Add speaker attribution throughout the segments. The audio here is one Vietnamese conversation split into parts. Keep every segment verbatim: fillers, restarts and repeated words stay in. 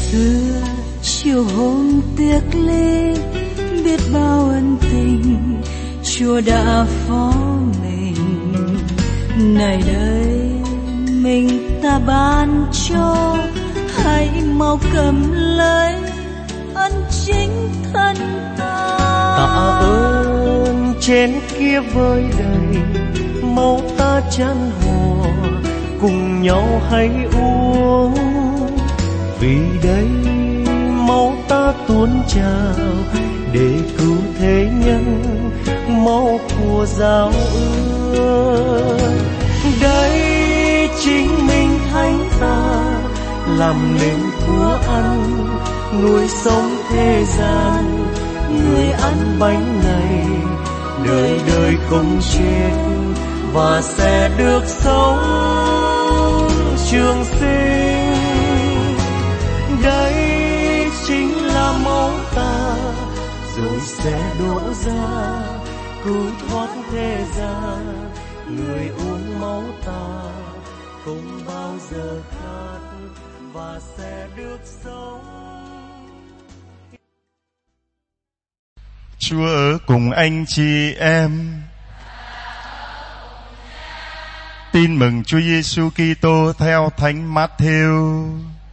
Speaker 1: xưa chiều hôm tiếc ly, biết bao ân tình Chúa đã phó mình. Này đây mình ta ban cho, hãy mau cầm lấy ân chính thân ta.
Speaker 2: Tạ ơn chén kia vơi đầy, mau ta chan hòa cùng nhau hãy uống. Vì đây máu ta tuôn trào để cứu thế nhân, máu của giao ước. Đây chính mình thánh ta làm nên của ăn, nuôi sống thế gian. Người ăn bánh này đời đời không chết và sẽ được sống trường sinh. Đây chính là máu ta rồi sẽ đổ ra cứu thoát thế gian. Người uống máu ta không bao giờ khát và sẽ được sống.
Speaker 3: Chúa ở cùng anh chị em. Tin mừng Chúa Giêsu Kitô theo Thánh Matthew.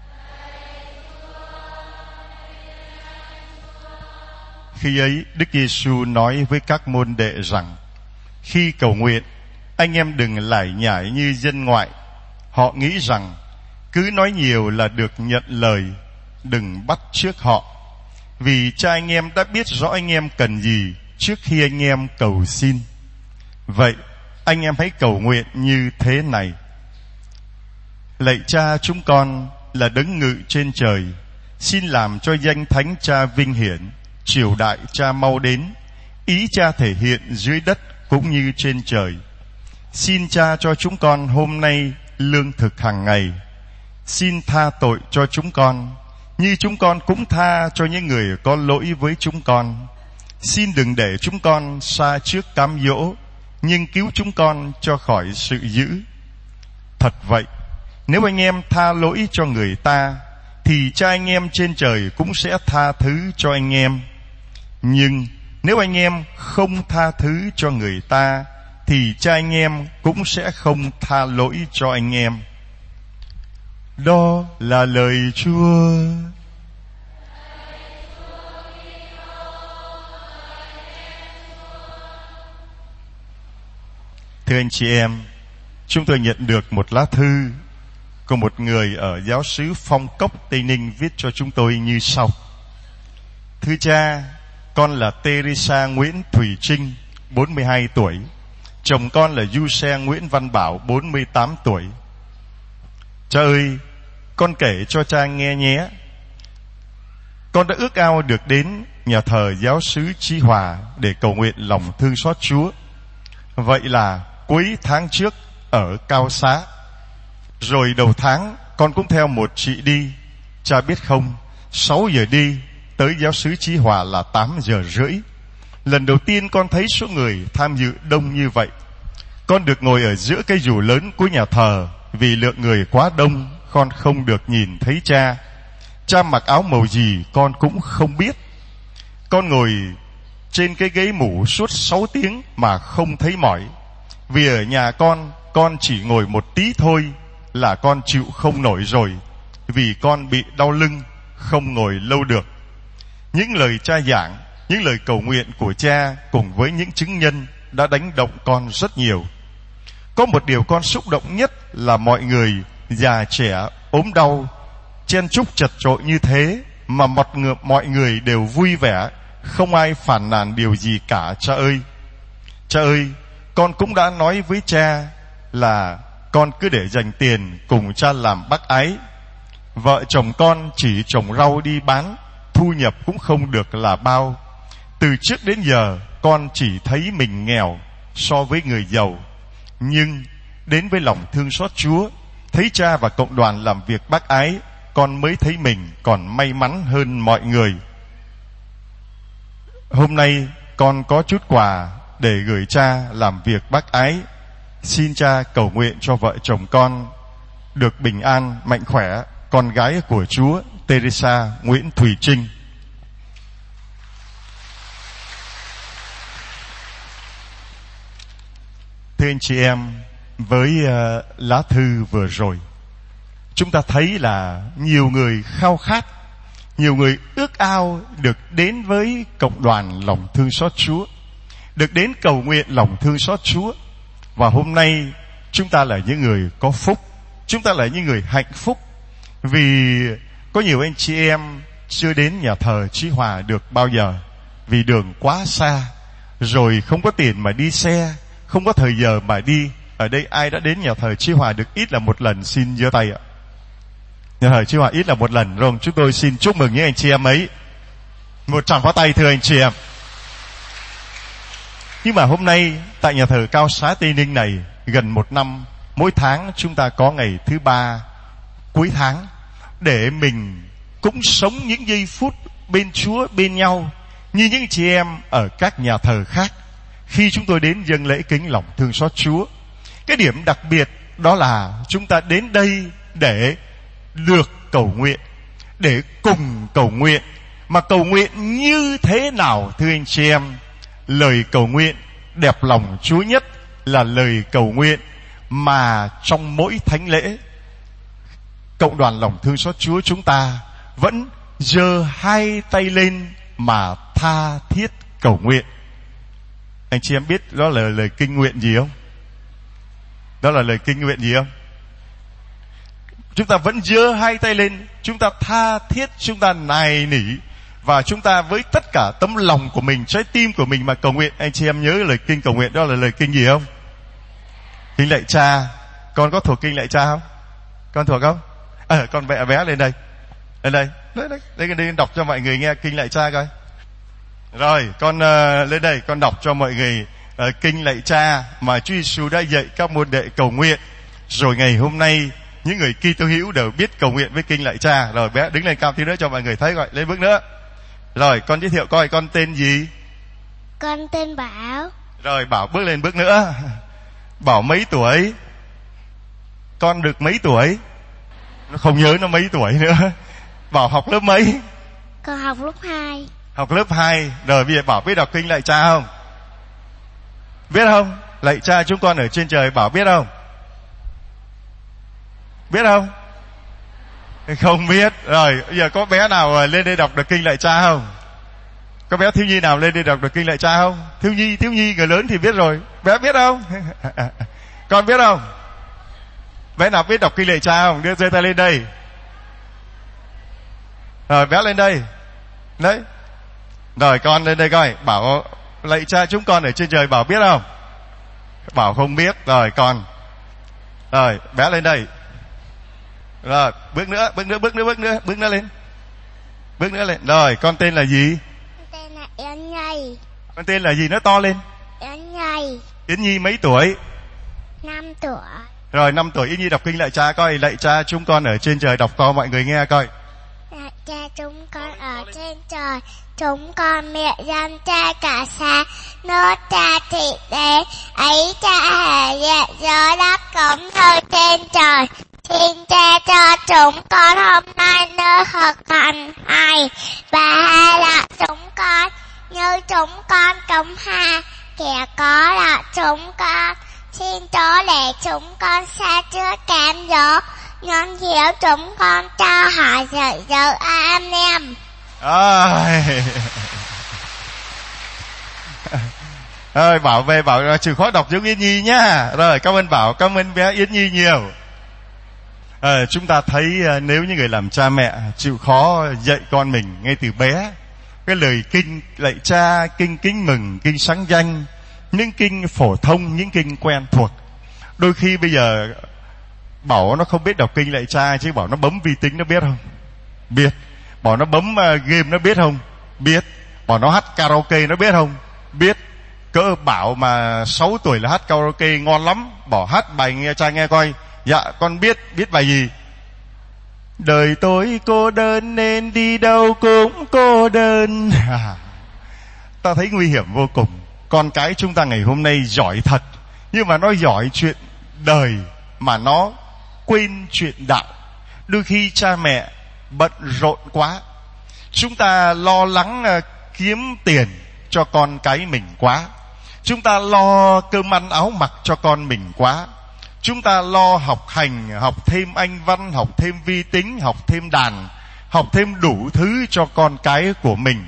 Speaker 3: Khi ấy Đức Giêsu nói với các môn đệ rằng: khi cầu nguyện, anh em đừng lải nhải như dân ngoại. Họ nghĩ rằng cứ nói nhiều là được nhận lời, đừng bắt chước họ. Vì cha anh em đã biết rõ anh em cần gì trước khi anh em cầu xin. Vậy anh em hãy cầu nguyện như thế này: lạy Cha chúng con là đấng ngự trên trời, xin làm cho danh thánh Cha vinh hiển, triều đại Cha mau đến, ý Cha thể hiện dưới đất cũng như trên trời. Xin Cha cho chúng con hôm nay lương thực hàng ngày. Xin tha tội cho chúng con như chúng con cũng tha cho những người có lỗi với chúng con. Xin đừng để chúng con sa trước cám dỗ, nhưng cứu chúng con cho khỏi sự dữ. Thật vậy, nếu anh em tha lỗi cho người ta, thì Cha anh em trên trời cũng sẽ tha thứ cho anh em. Nhưng nếu anh em không tha thứ cho người ta, thì Cha anh em cũng sẽ không tha lỗi cho anh em. Đó là lời Chúa. Thưa anh chị em, chúng tôi nhận được một lá thư của một người ở giáo xứ Phong Cốc, Tây Ninh viết cho chúng tôi như sau: thưa cha, con là Teresa Nguyễn Thùy Trinh, bốn mươi hai tuổi. Chồng con là Du Xe Nguyễn Văn Bảo, bốn mươi tám tuổi. Cha ơi, con kể cho cha nghe nhé. Con đã ước ao được đến nhà thờ giáo xứ Chí Hòa để cầu nguyện lòng thương xót Chúa. Vậy là cuối tháng trước ở Cao Xá. Rồi đầu tháng con cũng theo một chị đi. Cha biết không, sáu giờ đi, tới giáo xứ Chí Hòa là tám giờ rưỡi. Lần đầu tiên con thấy số người tham dự đông như vậy. Con được ngồi ở giữa cây dù lớn của nhà thờ. Vì lượng người quá đông, con không được nhìn thấy cha. Cha mặc áo màu gì con cũng không biết. Con ngồi trên cái ghế mủ suốt sáu tiếng mà không thấy mỏi. Vì ở nhà con, con chỉ ngồi một tí thôi là con chịu không nổi rồi. Vì con bị đau lưng, không ngồi lâu được. Những lời cha giảng, những lời cầu nguyện của cha cùng với những chứng nhân đã đánh động con rất nhiều. Có một điều con xúc động nhất là mọi người, già trẻ, ốm đau, chen chúc chật chội như thế mà một người, mọi người đều vui vẻ, không ai phàn nàn điều gì cả. Cha ơi, cha ơi, con cũng đã nói với cha là con cứ để dành tiền cùng cha làm bác ái. Vợ chồng con chỉ trồng rau đi bán, thu nhập cũng không được là bao. Từ trước đến giờ con chỉ thấy mình nghèo so với người giàu. Nhưng đến với lòng thương xót Chúa, thấy cha và cộng đoàn làm việc bác ái, con mới thấy mình còn may mắn hơn mọi người. Hôm nay con có chút quà để gửi cha làm việc bác ái. Xin cha cầu nguyện cho vợ chồng con được bình an, mạnh khỏe, con gái của Chúa Teresa Nguyễn Thùy Trinh. Thưa anh chị em, với uh, lá thư vừa rồi, chúng ta thấy là nhiều người khao khát, nhiều người ước ao được đến với cộng đoàn lòng thương xót Chúa, được đến cầu nguyện lòng thương xót Chúa. Và hôm nay chúng ta là những người có phúc, chúng ta là những người hạnh phúc, vì có nhiều anh chị em chưa đến nhà thờ Chí Hòa được bao giờ, vì đường quá xa, rồi không có tiền mà đi xe, không có thời giờ mà đi. Ở đây ai đã đến nhà thờ Chí Hòa được ít là một lần xin giơ tay ạ? Nhà thờ Chí Hòa ít là một lần rồi, chúng tôi xin chúc mừng những anh chị em ấy. Một tràng pháo tay thưa anh chị em. Nhưng mà hôm nay tại nhà thờ Cao Xá Tây Ninh này, gần một năm, mỗi tháng chúng ta có ngày thứ ba cuối tháng để mình cũng sống những giây phút bên Chúa, bên nhau, như những chị em ở các nhà thờ khác. Khi chúng tôi đến dâng lễ kính lòng thương xót Chúa, cái điểm đặc biệt đó là chúng ta đến đây để được cầu nguyện, để cùng cầu nguyện. Mà cầu nguyện như thế nào thưa anh chị em? Lời cầu nguyện đẹp lòng Chúa nhất là lời cầu nguyện mà trong mỗi thánh lễ, cộng đoàn lòng thương xót Chúa chúng ta vẫn giơ hai tay lên mà tha thiết cầu nguyện. Anh chị em biết đó là lời kinh nguyện gì không? Đó là lời kinh nguyện gì không? Chúng ta vẫn giơ hai tay lên, chúng ta tha thiết, chúng ta nài nỉ, và chúng ta với tất cả tấm lòng của mình, trái tim của mình mà cầu nguyện. Anh chị em nhớ lời kinh cầu nguyện đó là lời kinh gì không? Kinh lạy Cha. Con có thuộc kinh lạy Cha không? Con thuộc không? Ờ, à, con vẽ vé lên đây. Lên đây. Lên đây. Đây, đây đọc cho mọi người nghe kinh lạy Cha coi. Rồi, con uh, lên đây, con đọc cho mọi người uh, kinh lạy Cha mà Chúa Giêsu đã dạy các môn đệ cầu nguyện. Rồi ngày hôm nay những người Kitô hữu đều biết cầu nguyện với kinh lạy Cha. Rồi bé đứng lên cao tí nữa cho mọi người thấy, gọi lên bước nữa. Rồi con giới thiệu coi con tên gì?
Speaker 4: Con tên Bảo.
Speaker 3: Rồi Bảo bước lên bước nữa. Bảo mấy tuổi? Con được mấy tuổi? Nó không nhớ nó mấy tuổi nữa. Bảo học lớp mấy?
Speaker 4: Con học lớp hai.
Speaker 3: Học lớp hai. Rồi bây giờ Bảo biết đọc kinh lạy Cha không? Biết không? Lạy Cha chúng con ở trên trời, Bảo biết không? Biết không? Không biết. Rồi bây giờ có bé nào lên đây đọc được kinh lạy Cha không? Có bé thiếu nhi nào lên đây đọc được kinh lạy Cha không? Thiếu nhi, thiếu nhi người lớn thì biết rồi. Bé biết không? Con biết không? Bé nào biết đọc kinh lạy Cha không? Đưa giơ tay lên đây. Rồi bé lên đây. Đấy. Rồi con lên đây coi. Bảo lạy Cha chúng con ở trên trời, Bảo biết không? Bảo không biết. Rồi con. Rồi bé lên đây. Rồi bước nữa, bước nữa, bước nữa, bước nữa, bước nữa lên. Bước nữa lên. Rồi con tên là gì?
Speaker 4: Con tên là Yến Nhi.
Speaker 3: Con tên là gì? Nói to lên.
Speaker 4: Yến Nhi.
Speaker 3: Yến Nhi mấy tuổi?
Speaker 4: Năm tuổi.
Speaker 3: Rồi năm tuổi. Yến Nhi đọc kinh lạy Cha coi. Lạy Cha chúng con ở trên trời, đọc to mọi người nghe coi.
Speaker 4: Lạy Cha chúng con ở trên trời, chúng con mẹ dân Cha cả xa, nước Cha thị đến, ấy Cha hệ diện giữa đất cũng như trên trời. Xin Cha cho chúng con hôm nay nơi thực hành hay, và hay là chúng con như chúng con cúng ha, kẻ có là chúng con. Xin Chúa để chúng con xa trước cám dỗ, nhân hiếu chúng con cho họ sự giữ an em.
Speaker 3: Ôi ơi, Bảo về Bảo chịu khó đọc giống Yến Nhi nhá. Rồi cảm ơn Bảo, cảm ơn bé Yến Nhi nhiều. À, chúng ta thấy nếu như người làm cha mẹ chịu khó dạy con mình ngay từ bé cái lời kinh lạy Cha, kinh kính mừng, kinh sáng danh, những kinh phổ thông, những kinh quen thuộc. Đôi khi bây giờ Bảo nó không biết đọc kinh lạy Cha, chứ Bảo nó bấm vi tính nó biết không? Biết. Bảo nó bấm uh, game nó biết không? Biết. Bảo nó hát karaoke nó biết không? Biết. Cỡ Bảo mà sáu tuổi là hát karaoke ngon lắm. Bảo hát bài nghe Cha nghe coi. Dạ con biết. Biết bài gì? Đời tôi cô đơn nên đi đâu cũng cô đơn. Ta thấy nguy hiểm vô cùng. Con cái chúng ta ngày hôm nay giỏi thật, nhưng mà nó giỏi chuyện đời mà nó quên chuyện đạo. Đôi khi cha mẹ bận rộn quá. Chúng ta lo lắng uh, kiếm tiền cho con cái mình quá. Chúng ta lo cơm ăn áo mặc cho con mình quá. Chúng ta lo học hành, học thêm Anh văn, học thêm vi tính, học thêm đàn, học thêm đủ thứ cho con cái của mình.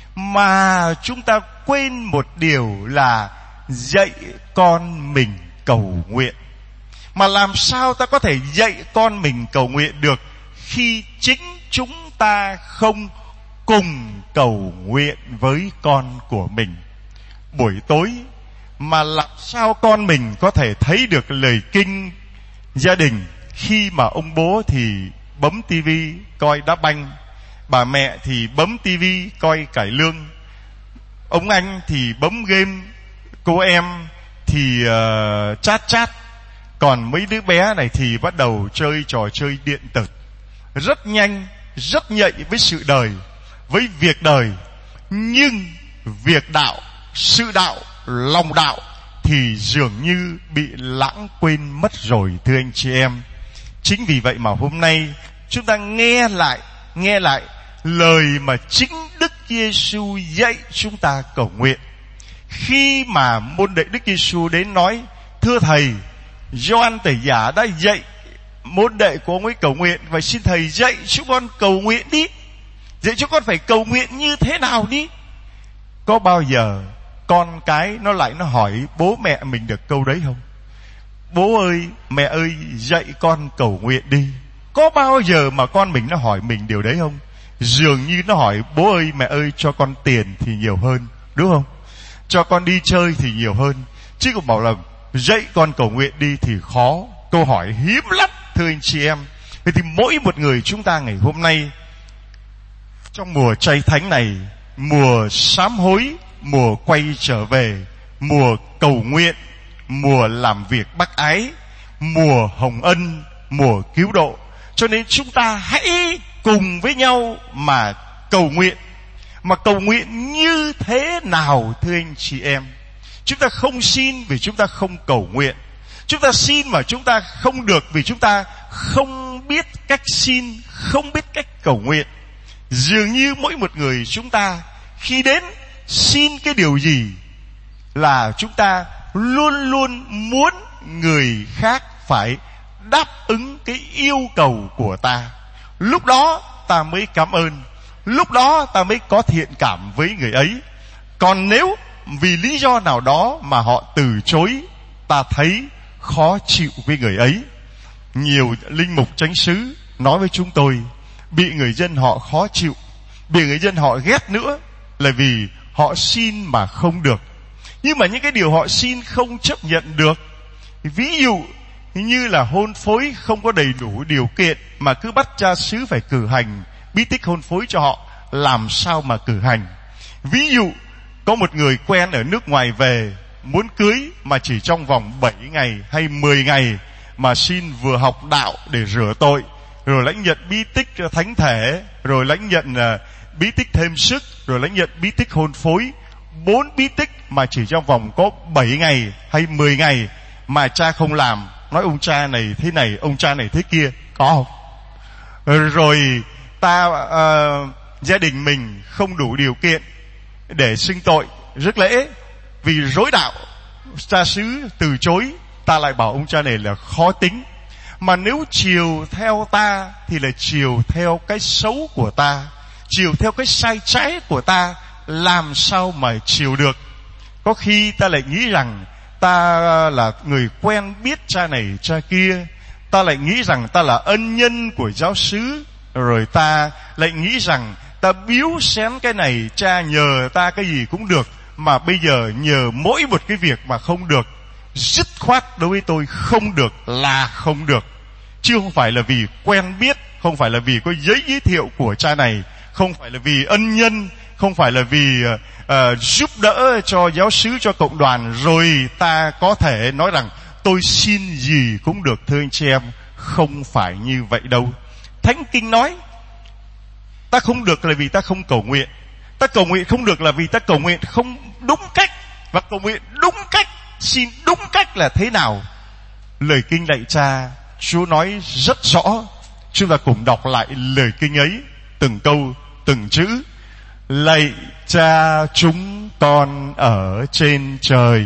Speaker 3: Mà chúng ta quên một điều là dạy con mình cầu nguyện. Mà làm sao ta có thể dạy con mình cầu nguyện được khi chính chúng ta không cùng cầu nguyện với con của mình? Buổi tối mà làm sao con mình có thể thấy được lời kinh gia đình khi mà ông bố thì bấm tivi coi đá banh, bà mẹ thì bấm tivi coi cải lương, ông anh thì bấm game, cô em thì uh, chat chat, còn mấy đứa bé này thì bắt đầu chơi trò chơi điện tử, rất nhanh, rất nhạy với sự đời, với việc đời. Nhưng việc đạo, sự đạo, lòng đạo thì dường như bị lãng quên mất rồi, thưa anh chị em. Chính vì vậy mà hôm nay chúng ta nghe lại, nghe lại lời mà chính Đức Giêsu dạy chúng ta cầu nguyện. Khi mà môn đệ Đức Giêsu đến nói: thưa thầy, Gioan Tẩy Giả đã dạy môn đệ của ông ấy cầu nguyện, và xin thầy dạy chúng con cầu nguyện đi, dạy chúng con phải cầu nguyện như thế nào đi. Có bao giờ con cái nó lại nó hỏi bố mẹ mình được câu đấy không? Bố ơi, mẹ ơi, dạy con cầu nguyện đi. Có bao giờ mà con mình nó hỏi mình điều đấy không? Dường như nó hỏi bố ơi, mẹ ơi, cho con tiền thì nhiều hơn, đúng không? Cho con đi chơi thì nhiều hơn. Chứ còn bảo là dạy con cầu nguyện đi thì khó. Câu hỏi hiếm lắm, thưa anh chị em. Vậy thì mỗi một người chúng ta ngày hôm nay, trong mùa chay thánh này, mùa sám hối, mùa quay trở về, mùa cầu nguyện, mùa làm việc bác ái, mùa hồng ân, mùa cứu độ, cho nên chúng ta hãy cùng với nhau mà cầu nguyện. Mà cầu nguyện như thế nào, thưa anh chị em? Chúng ta không xin vì chúng ta không cầu nguyện. Chúng ta xin mà chúng ta không được vì chúng ta không biết cách xin, không biết cách cầu nguyện. Dường như mỗi một người chúng ta khi đến xin cái điều gì là chúng ta luôn luôn muốn người khác phải đáp ứng cái yêu cầu của ta. Lúc đó ta mới cảm ơn, lúc đó ta mới có thiện cảm với người ấy. Còn nếu vì lý do nào đó mà họ từ chối, ta thấy khó chịu với người ấy. Nhiều linh mục chánh xứ nói với chúng tôi, bị người dân họ khó chịu, bị người dân họ ghét nữa là vì họ xin mà không được. Nhưng mà những cái điều họ xin không chấp nhận được, ví dụ như là hôn phối không có đầy đủ điều kiện mà cứ bắt cha xứ phải cử hành bí tích hôn phối cho họ, làm sao mà cử hành. Ví dụ có một người quen ở nước ngoài về muốn cưới mà chỉ trong vòng bảy ngày hay mười ngày mà xin vừa học đạo để rửa tội, rồi lãnh nhận bí tích thánh thể, rồi lãnh nhận uh, bí tích thêm sức, rồi lãnh nhận bí tích hôn phối. Bốn bí tích mà chỉ trong vòng có bảy ngày hay mười ngày mà cha không làm. Nói ông cha này thế này, ông cha này thế kia, có không? Rồi ta uh, gia đình mình không đủ điều kiện để xưng tội rước lễ vì rối đạo, cha xứ từ chối, ta lại bảo ông cha này là khó tính. Mà nếu chiều theo ta thì là chiều theo cái xấu của ta, chiều theo cái sai trái của ta, làm sao mà chiều được. Có khi ta lại nghĩ rằng ta là người quen biết cha này cha kia, ta lại nghĩ rằng ta là ân nhân của giáo xứ, rồi ta lại nghĩ rằng ta biếu xén cái này, cha nhờ ta cái gì cũng được, mà bây giờ nhờ mỗi một cái việc mà không được. Dứt khoát đối với tôi không được là không được, chứ không phải là vì quen biết, không phải là vì có giấy giới thiệu của cha này, không phải là vì ân nhân, không phải là vì uh, giúp đỡ cho giáo xứ, cho cộng đoàn, rồi ta có thể nói rằng tôi xin gì cũng được. Thưa anh chị em, không phải như vậy đâu. Thánh Kinh nói ta không được là vì ta không cầu nguyện, ta cầu nguyện không được là vì ta cầu nguyện không đúng cách. Và cầu nguyện đúng cách, xin đúng cách là thế nào? Lời Kinh lạy Cha, Chúa nói rất rõ. Chúng ta cùng đọc lại lời kinh ấy, từng câu, từng chữ. Lạy Cha chúng con ở trên trời.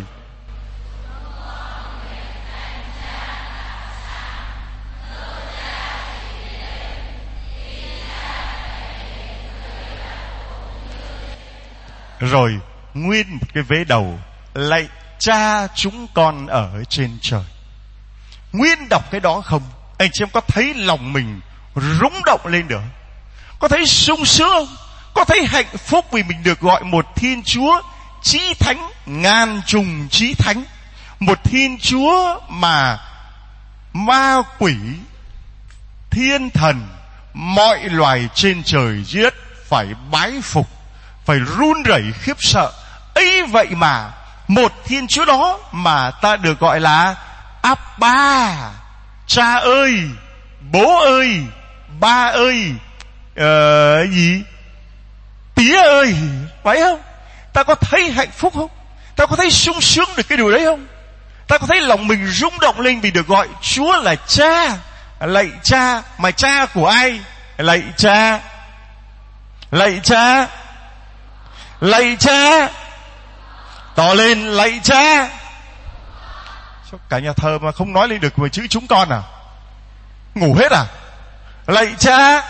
Speaker 3: Rồi nguyên một cái vế đầu, lạy Cha chúng con ở trên trời. Nguyên đọc cái đó không, anh chị em có thấy lòng mình rung động lên được? Có thấy sung sướng không? Có thấy hạnh phúc vì mình được gọi một Thiên Chúa chí thánh, ngàn trùng chí thánh, một Thiên Chúa mà ma quỷ, thiên thần, mọi loài trên trời dưới đất phải bái phục, phải run rẩy khiếp sợ. Ấy vậy mà một Thiên Chúa đó mà ta được gọi là Abba, Cha ơi, Bố ơi, Ba ơi, uh, gì Tía ơi, phải không? Ta có thấy hạnh phúc không? Ta có thấy sung sướng được cái điều đấy không? Ta có thấy lòng mình rung động lên vì được gọi Chúa là Cha. Lạy Cha, mà Cha của ai? Lạy Cha, lạy Cha, lạy Cha, tỏ lên lạy Cha. Cả nhà thờ mà không nói lên được về chữ chúng con à? Ngủ hết à? Lạy Cha,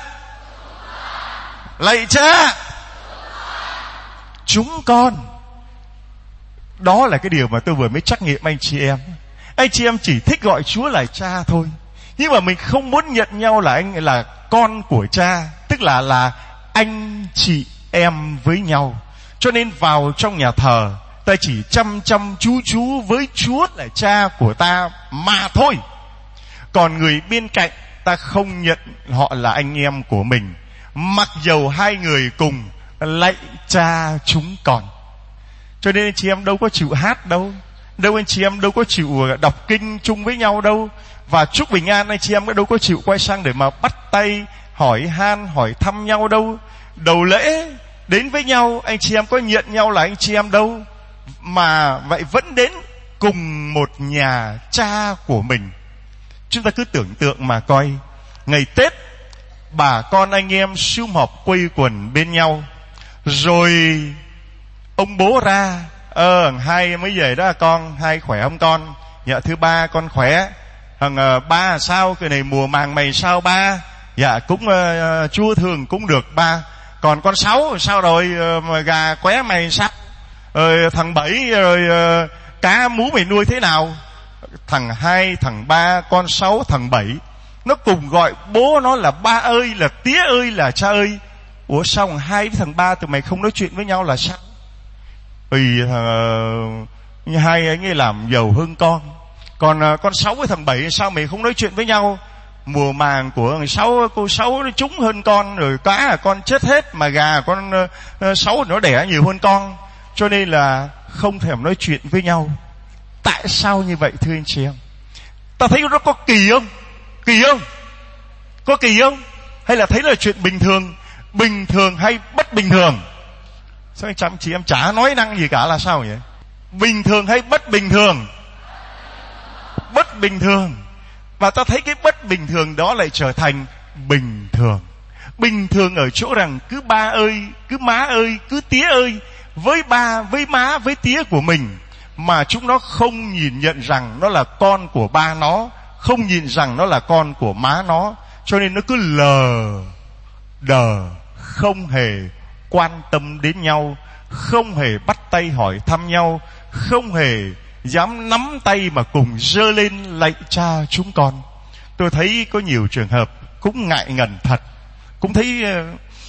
Speaker 3: lạy Cha, chúng con. Đó là cái điều mà tôi vừa mới trắc nghiệm anh chị em. Anh chị em chỉ thích gọi Chúa là Cha thôi, nhưng mà mình không muốn nhận nhau là anh là con của Cha, tức là là anh chị em với nhau. Cho nên vào trong nhà thờ, ta chỉ chăm chăm chú chú với Chúa là Cha của ta mà thôi. Còn người bên cạnh ta không nhận họ là anh em của mình, mặc dầu hai người cùng lạy Cha chúng con. Cho nên anh chị em đâu có chịu hát đâu, đâu anh chị em đâu có chịu đọc kinh chung với nhau đâu, và chúc bình an anh chị em đâu có chịu quay sang để mà bắt tay hỏi han hỏi thăm nhau đâu. Đầu lễ đến với nhau anh chị em có nhận nhau là anh chị em đâu, mà vậy vẫn đến cùng một nhà Cha của mình. Chúng ta cứ tưởng tượng mà coi, ngày Tết bà con anh em sum họp quây quần bên nhau, rồi ông bố ra, ờ hai mới về đó con, hai khỏe không con? Dạ thưa ba con khỏe. Thằng uh, ba sao cái này mùa màng mày sao ba? Dạ cũng uh, Chúa thường cũng được ba. Còn con Sáu sao rồi, uh, mà gà qué mày sao? Rồi thằng Bảy rồi uh, cá mú mày nuôi thế nào? Thằng Hai, thằng Ba, con Sáu, thằng Bảy nó cùng gọi bố nó là ba ơi, là tía ơi, là cha ơi. Ủa sao thằng Hai với thằng Ba tụi mày không nói chuyện với nhau là sao? Vì thằng uh, Hai anh ấy làm giàu hơn con. Còn uh, con Sáu với thằng Bảy sao mày không nói chuyện với nhau? Mùa màng của thằng Sáu, cô Sáu nó trúng hơn con, rồi cá là con chết hết, mà gà con uh, Sáu nó đẻ nhiều hơn con, cho nên là không thèm nói chuyện với nhau. Tại sao như vậy thưa anh chị em? Ta thấy nó có kỳ không? Kỳ không? Có kỳ không? Hay là thấy là chuyện bình thường? Bình thường hay bất bình thường? Sao anh chăm chị em chả nói năng gì cả là sao vậy? Bình thường hay bất bình thường? Bất bình thường. Và ta thấy cái bất bình thường đó lại trở thành bình thường. Bình thường ở chỗ rằng cứ ba ơi, cứ má ơi, cứ tía ơi, với ba, với má, với tía của mình, mà chúng nó không nhìn nhận rằng nó là con của ba nó, không nhìn rằng nó là con của má nó, cho nên nó cứ lờ đờ, không hề quan tâm đến nhau, không hề bắt tay hỏi thăm nhau, không hề dám nắm tay mà cùng giơ lên lạy Cha chúng con. Tôi thấy có nhiều trường hợp cũng ngại ngần thật, cũng thấy uh,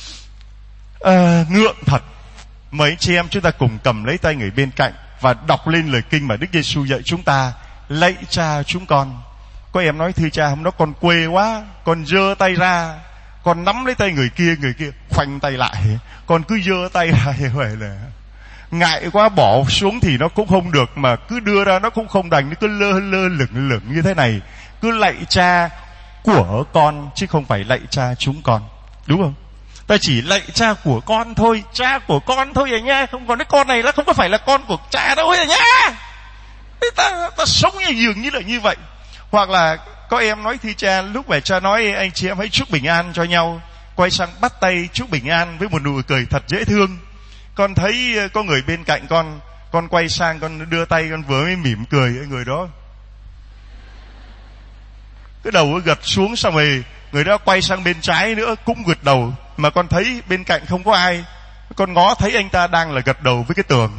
Speaker 3: uh, ngượng thật. Mời anh chị em chúng ta cùng cầm lấy tay người bên cạnh và đọc lên lời kinh mà Đức Giêsu dạy chúng ta, lạy Cha chúng con. Có em nói thưa Cha, hôm đó con quê quá, con giơ tay ra, con nắm lấy tay người kia, người kia khoanh tay lại, con cứ giơ tay ra vậy là ngại quá, bỏ xuống thì nó cũng không được, mà cứ đưa ra nó cũng không đành, nó cứ lơ lơ lửng lửng như thế này. Cứ lạy Cha của con chứ không phải lạy Cha chúng con, đúng không? Ta chỉ lạy Cha của con thôi, Cha của con thôi à nha, không còn cái con này nó không có phải là con của Cha đâu à nha. Ta, ta sống như dường như là như vậy. Hoặc là có em nói thưa cha, lúc mà cha nói anh chị em hãy chúc bình an cho nhau, quay sang bắt tay chúc bình an với một nụ cười thật dễ thương. Con thấy có người bên cạnh con, con quay sang con đưa tay, con vừa mới mỉm cười, người đó cái đầu gật xuống, xong rồi người đó quay sang bên trái nữa cũng gật đầu, mà con thấy bên cạnh không có ai, con ngó thấy anh ta đang là gật đầu với cái tường.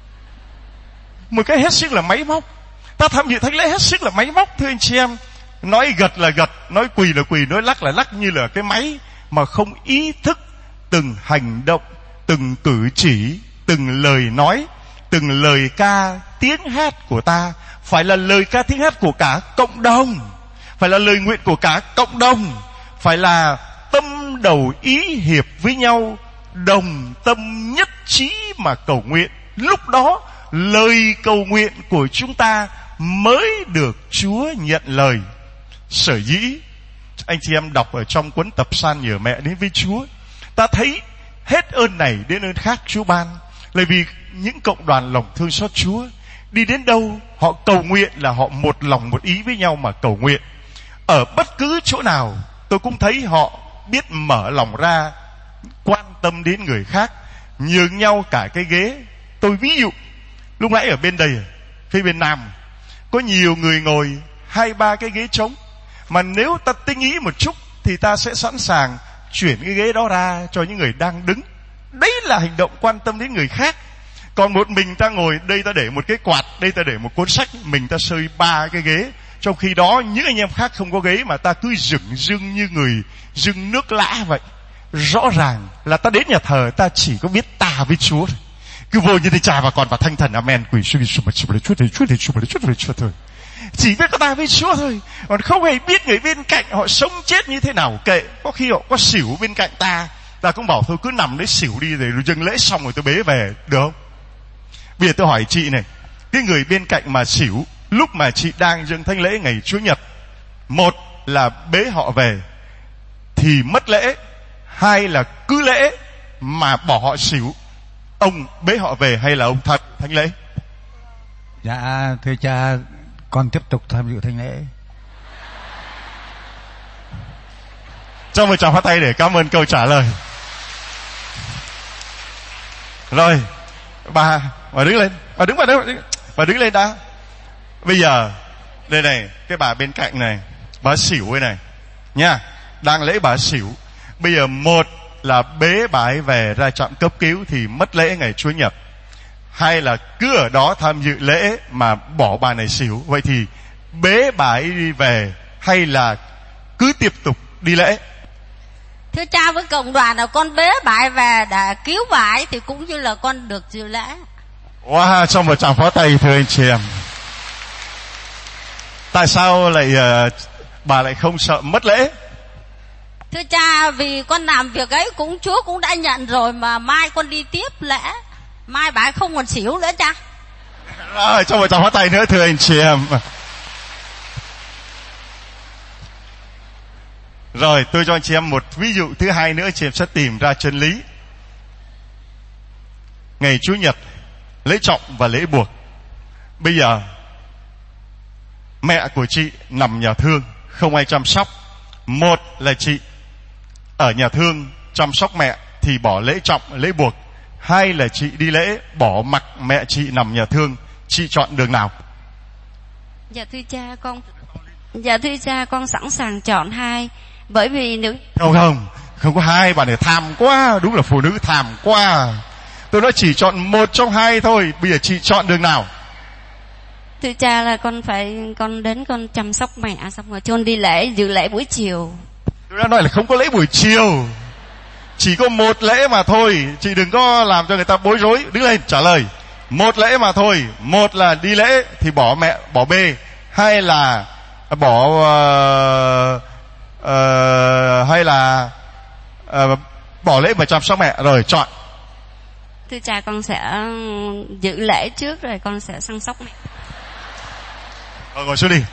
Speaker 3: Một cái hết sức là máy móc. Ta tham dự thánh lễ hết sức là máy móc thưa anh chị em. Nói gật là gật, nói quỳ là quỳ, nói lắc là lắc như là cái máy, mà không ý thức từng hành động, từng cử chỉ, từng lời nói, từng lời ca tiếng hát của ta phải là lời ca tiếng hát của cả cộng đồng, phải là lời nguyện của cả cộng đồng, phải là tâm đầu ý hiệp với nhau, đồng tâm nhất trí mà cầu nguyện. Lúc đó lời cầu nguyện của chúng ta mới được Chúa nhận lời. Sở dĩ anh chị em đọc ở trong cuốn Tập San Nhờ Mẹ đến với Chúa, ta thấy hết ơn này đến ơn khác Chúa ban. Là vì những cộng đoàn lòng thương xót Chúa đi đến đâu họ cầu nguyện là họ một lòng một ý với nhau mà cầu nguyện. Ở bất cứ chỗ nào tôi cũng thấy họ biết mở lòng ra, quan tâm đến người khác, nhường nhau cả cái ghế. Tôi ví dụ lúc nãy ở bên đây, phía bên Nam có nhiều người ngồi hai ba cái ghế trống, mà nếu ta tinh ý một chút thì ta sẽ sẵn sàng chuyển cái ghế đó ra cho những người đang đứng. Đấy là hành động quan tâm đến người khác. Còn một mình ta ngồi đây, ta để một cái quạt, đây ta để một cuốn sách, mình ta sơi ba cái ghế. Trong khi đó những anh em khác không có ghế mà ta cứ dửng dưng như người dưng nước lã vậy. Rõ ràng là ta đến nhà thờ ta chỉ có biết ta với Chúa thôi. Cứ vô như thế cha và còn vào thanh thần amen, quỳ suy Chúa Chúa Chúa Chúa Chúa Chúa Chúa thôi. Chỉ biết có ta với Chúa thôi, còn không hề biết người bên cạnh họ sống chết như thế nào. Kệ, có khi họ có xỉu bên cạnh ta, ta cũng bảo thôi cứ nằm đấy xỉu đi, rồi dâng lễ xong rồi tôi bế về, được không? Bây giờ tôi hỏi chị này, cái người bên cạnh mà xỉu lúc mà chị đang dâng thánh lễ ngày Chúa Nhật, một là bế họ về thì mất lễ, hai là cứ lễ mà bỏ họ xỉu, ông bế họ về hay là ông thật thánh lễ?
Speaker 5: Dạ thưa cha, con tiếp tục tham dự thánh lễ.
Speaker 3: Cho một tràng phát tay để cảm ơn câu trả lời. Rồi, bà bà đứng lên, bà đứng bà đứng bà đứng lên đã. Bây giờ đây này, cái bà bên cạnh này, bà xỉu đây này nha, đang lễ bà xỉu. Bây giờ một là bế bà ấy về ra trạm cấp cứu thì mất lễ ngày Chúa Nhật, hay là cứ ở đó tham dự lễ mà bỏ bà này xỉu. Vậy thì bế bà ấy đi về hay là cứ tiếp tục đi lễ?
Speaker 6: Thưa cha, với cộng đoàn là con bế bà ấy về để cứu bà ấy thì cũng như là con được dự lễ.
Speaker 3: Wow, trong một tràng pháo tay thưa anh chị em. Tại sao lại uh, bà lại không sợ mất lễ?
Speaker 6: Thưa cha, vì con làm việc ấy cũng Chúa cũng đã nhận rồi, mà mai con đi tiếp lễ, mai bà ấy không còn xỉu nữa cha.
Speaker 3: Rồi, cho một tràng pháo tay nữa thưa anh chị em. Rồi, tôi cho anh chị em một ví dụ thứ hai nữa, chị em sẽ tìm ra chân lý. Ngày Chủ nhật, lễ trọng và lễ buộc. Bây giờ mẹ của chị nằm nhà thương, không ai chăm sóc. Một là chị ở nhà thương chăm sóc mẹ thì bỏ lễ trọng, lễ buộc. Hai là chị đi lễ, bỏ mặc mẹ chị nằm nhà thương. Chị chọn đường nào?
Speaker 7: Dạ thưa cha, con Dạ thưa cha, con sẵn sàng chọn hai. Bởi vì nếu
Speaker 3: Không không, không có hai, bà này tham quá. Đúng là phụ nữ tham quá. Tôi nói chỉ chọn một trong hai thôi. Bây giờ chị chọn đường nào?
Speaker 7: thưa cha là con phải con đến con chăm sóc mẹ, xong rồi cho con đi lễ, dự lễ buổi chiều.
Speaker 3: Tôi đã nói là không có lễ buổi chiều, chỉ có một lễ mà thôi. Chị đừng có làm cho người ta bối rối. Đứng lên trả lời. Một lễ mà thôi. Một là đi lễ thì bỏ mẹ, bỏ bê. Hai là bỏ uh, uh, hay là uh, bỏ lễ mà chăm sóc mẹ. Rồi chọn.
Speaker 7: Thưa cha, con sẽ dự lễ trước rồi con sẽ chăm sóc mẹ.
Speaker 3: Rồi ngồi xuống đi.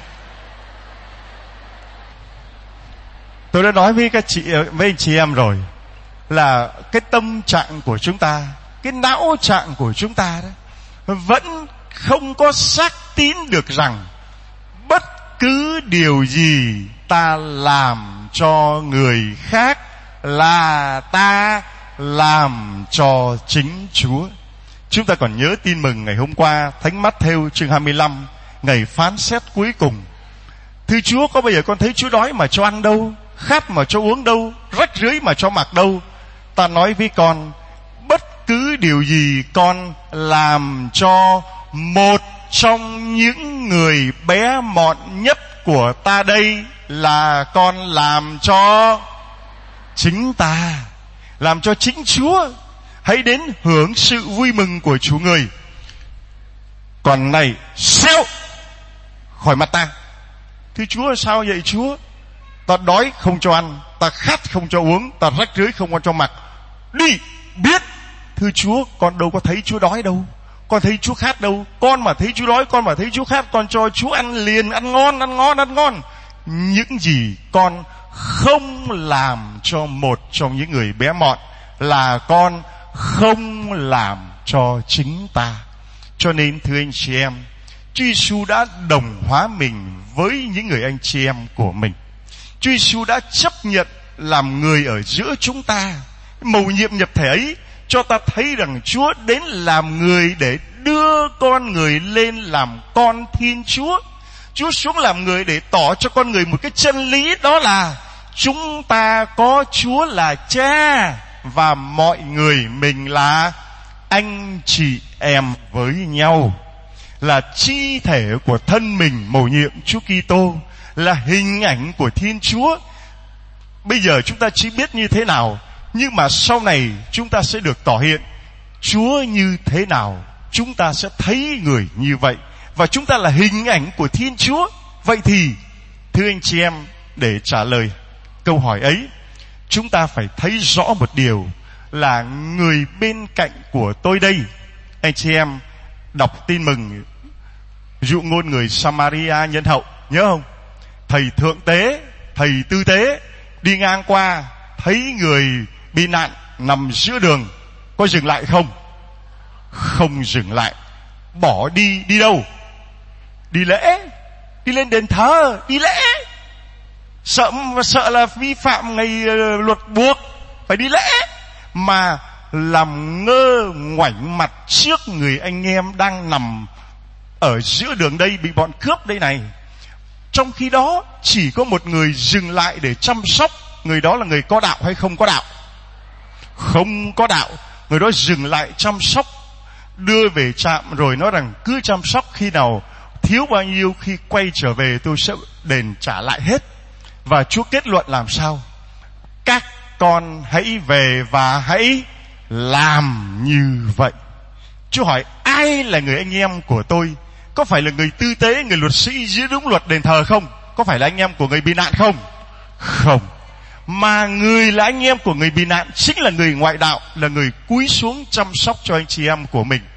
Speaker 3: Tôi đã nói với các chị, với anh chị em rồi, là cái tâm trạng của chúng ta, cái não trạng của chúng ta đó, vẫn không có xác tín được rằng bất cứ điều gì ta làm cho người khác là ta làm cho chính Chúa. Chúng ta còn nhớ tin mừng ngày hôm qua, Thánh Mát-thêu chương hai mươi lăm, ngày phán xét cuối cùng. Thưa Chúa, có bao giờ con thấy Chúa đói mà cho ăn đâu, khát mà cho uống đâu, rách rưới mà cho mặc đâu. Ta nói với con, bất cứ điều gì con làm cho một trong những người bé mọn nhất của ta đây là con làm cho chính ta, làm cho chính Chúa. Hãy đến hưởng sự vui mừng của chủ người. Còn này, xéo khỏi mặt ta. Thưa Chúa, sao vậy Chúa? Ta đói không cho ăn, ta khát không cho uống, ta rách rưới không cho mặc. Đi, biết. Thưa Chúa, con đâu có thấy Chúa đói đâu, con thấy Chúa khát đâu. Con mà thấy Chúa đói, con mà thấy Chúa khát, con cho Chúa ăn liền, ăn ngon, ăn ngon, ăn ngon. Những gì con không làm cho một trong những người bé mọn là con không làm cho chính ta. Cho nên thưa anh chị em, Chúa Giêsu đã đồng hóa mình với những người anh chị em của mình. Chúa Giêsu đã chấp nhận làm người ở giữa chúng ta. Mầu nhiệm nhập thể ấy cho ta thấy rằng Chúa đến làm người để đưa con người lên làm con Thiên Chúa. Chúa xuống làm người để tỏ cho con người một cái chân lý, đó là chúng ta có Chúa là Cha và mọi người mình là anh chị em với nhau, là chi thể của thân mình mầu nhiệm Chúa Kitô, là hình ảnh của Thiên Chúa. Bây giờ chúng ta chỉ biết như thế nào, nhưng mà sau này chúng ta sẽ được tỏ hiện Chúa như thế nào, chúng ta sẽ thấy người như vậy, và chúng ta là hình ảnh của Thiên Chúa. Vậy thì thưa anh chị em, để trả lời câu hỏi ấy, chúng ta phải thấy rõ một điều là người bên cạnh của tôi đây. Anh chị em đọc tin mừng dụ ngôn người Samaria nhân hậu, nhớ không? Thầy thượng tế, thầy tư tế đi ngang qua, thấy người bị nạn nằm giữa đường, có dừng lại không? Không dừng lại. Bỏ đi. Đi đâu? Đi lễ. Đi lên đền thờ, đi lễ. Sợ sợ là vi phạm ngày uh, luật buộc phải đi lễ, mà làm ngơ ngoảnh mặt trước người anh em đang nằm ở giữa đường đây, bị bọn cướp đây này. Trong khi đó chỉ có một người dừng lại để chăm sóc. Người đó là người có đạo hay không có đạo? Không có đạo. Người đó dừng lại chăm sóc, đưa về trạm rồi nói rằng cứ chăm sóc, khi nào thiếu bao nhiêu khi quay trở về tôi sẽ đền trả lại hết. Và Chúa kết luận làm sao? Các con hãy về và hãy làm như vậy. Chúa hỏi ai là người anh em của tôi? Có phải là người tư tế, người luật sĩ giữ đúng luật đền thờ không? Có phải là anh em của người bị nạn không? Không. Mà người là anh em của người bị nạn chính là người ngoại đạo, là người cúi xuống chăm sóc cho anh chị em của mình.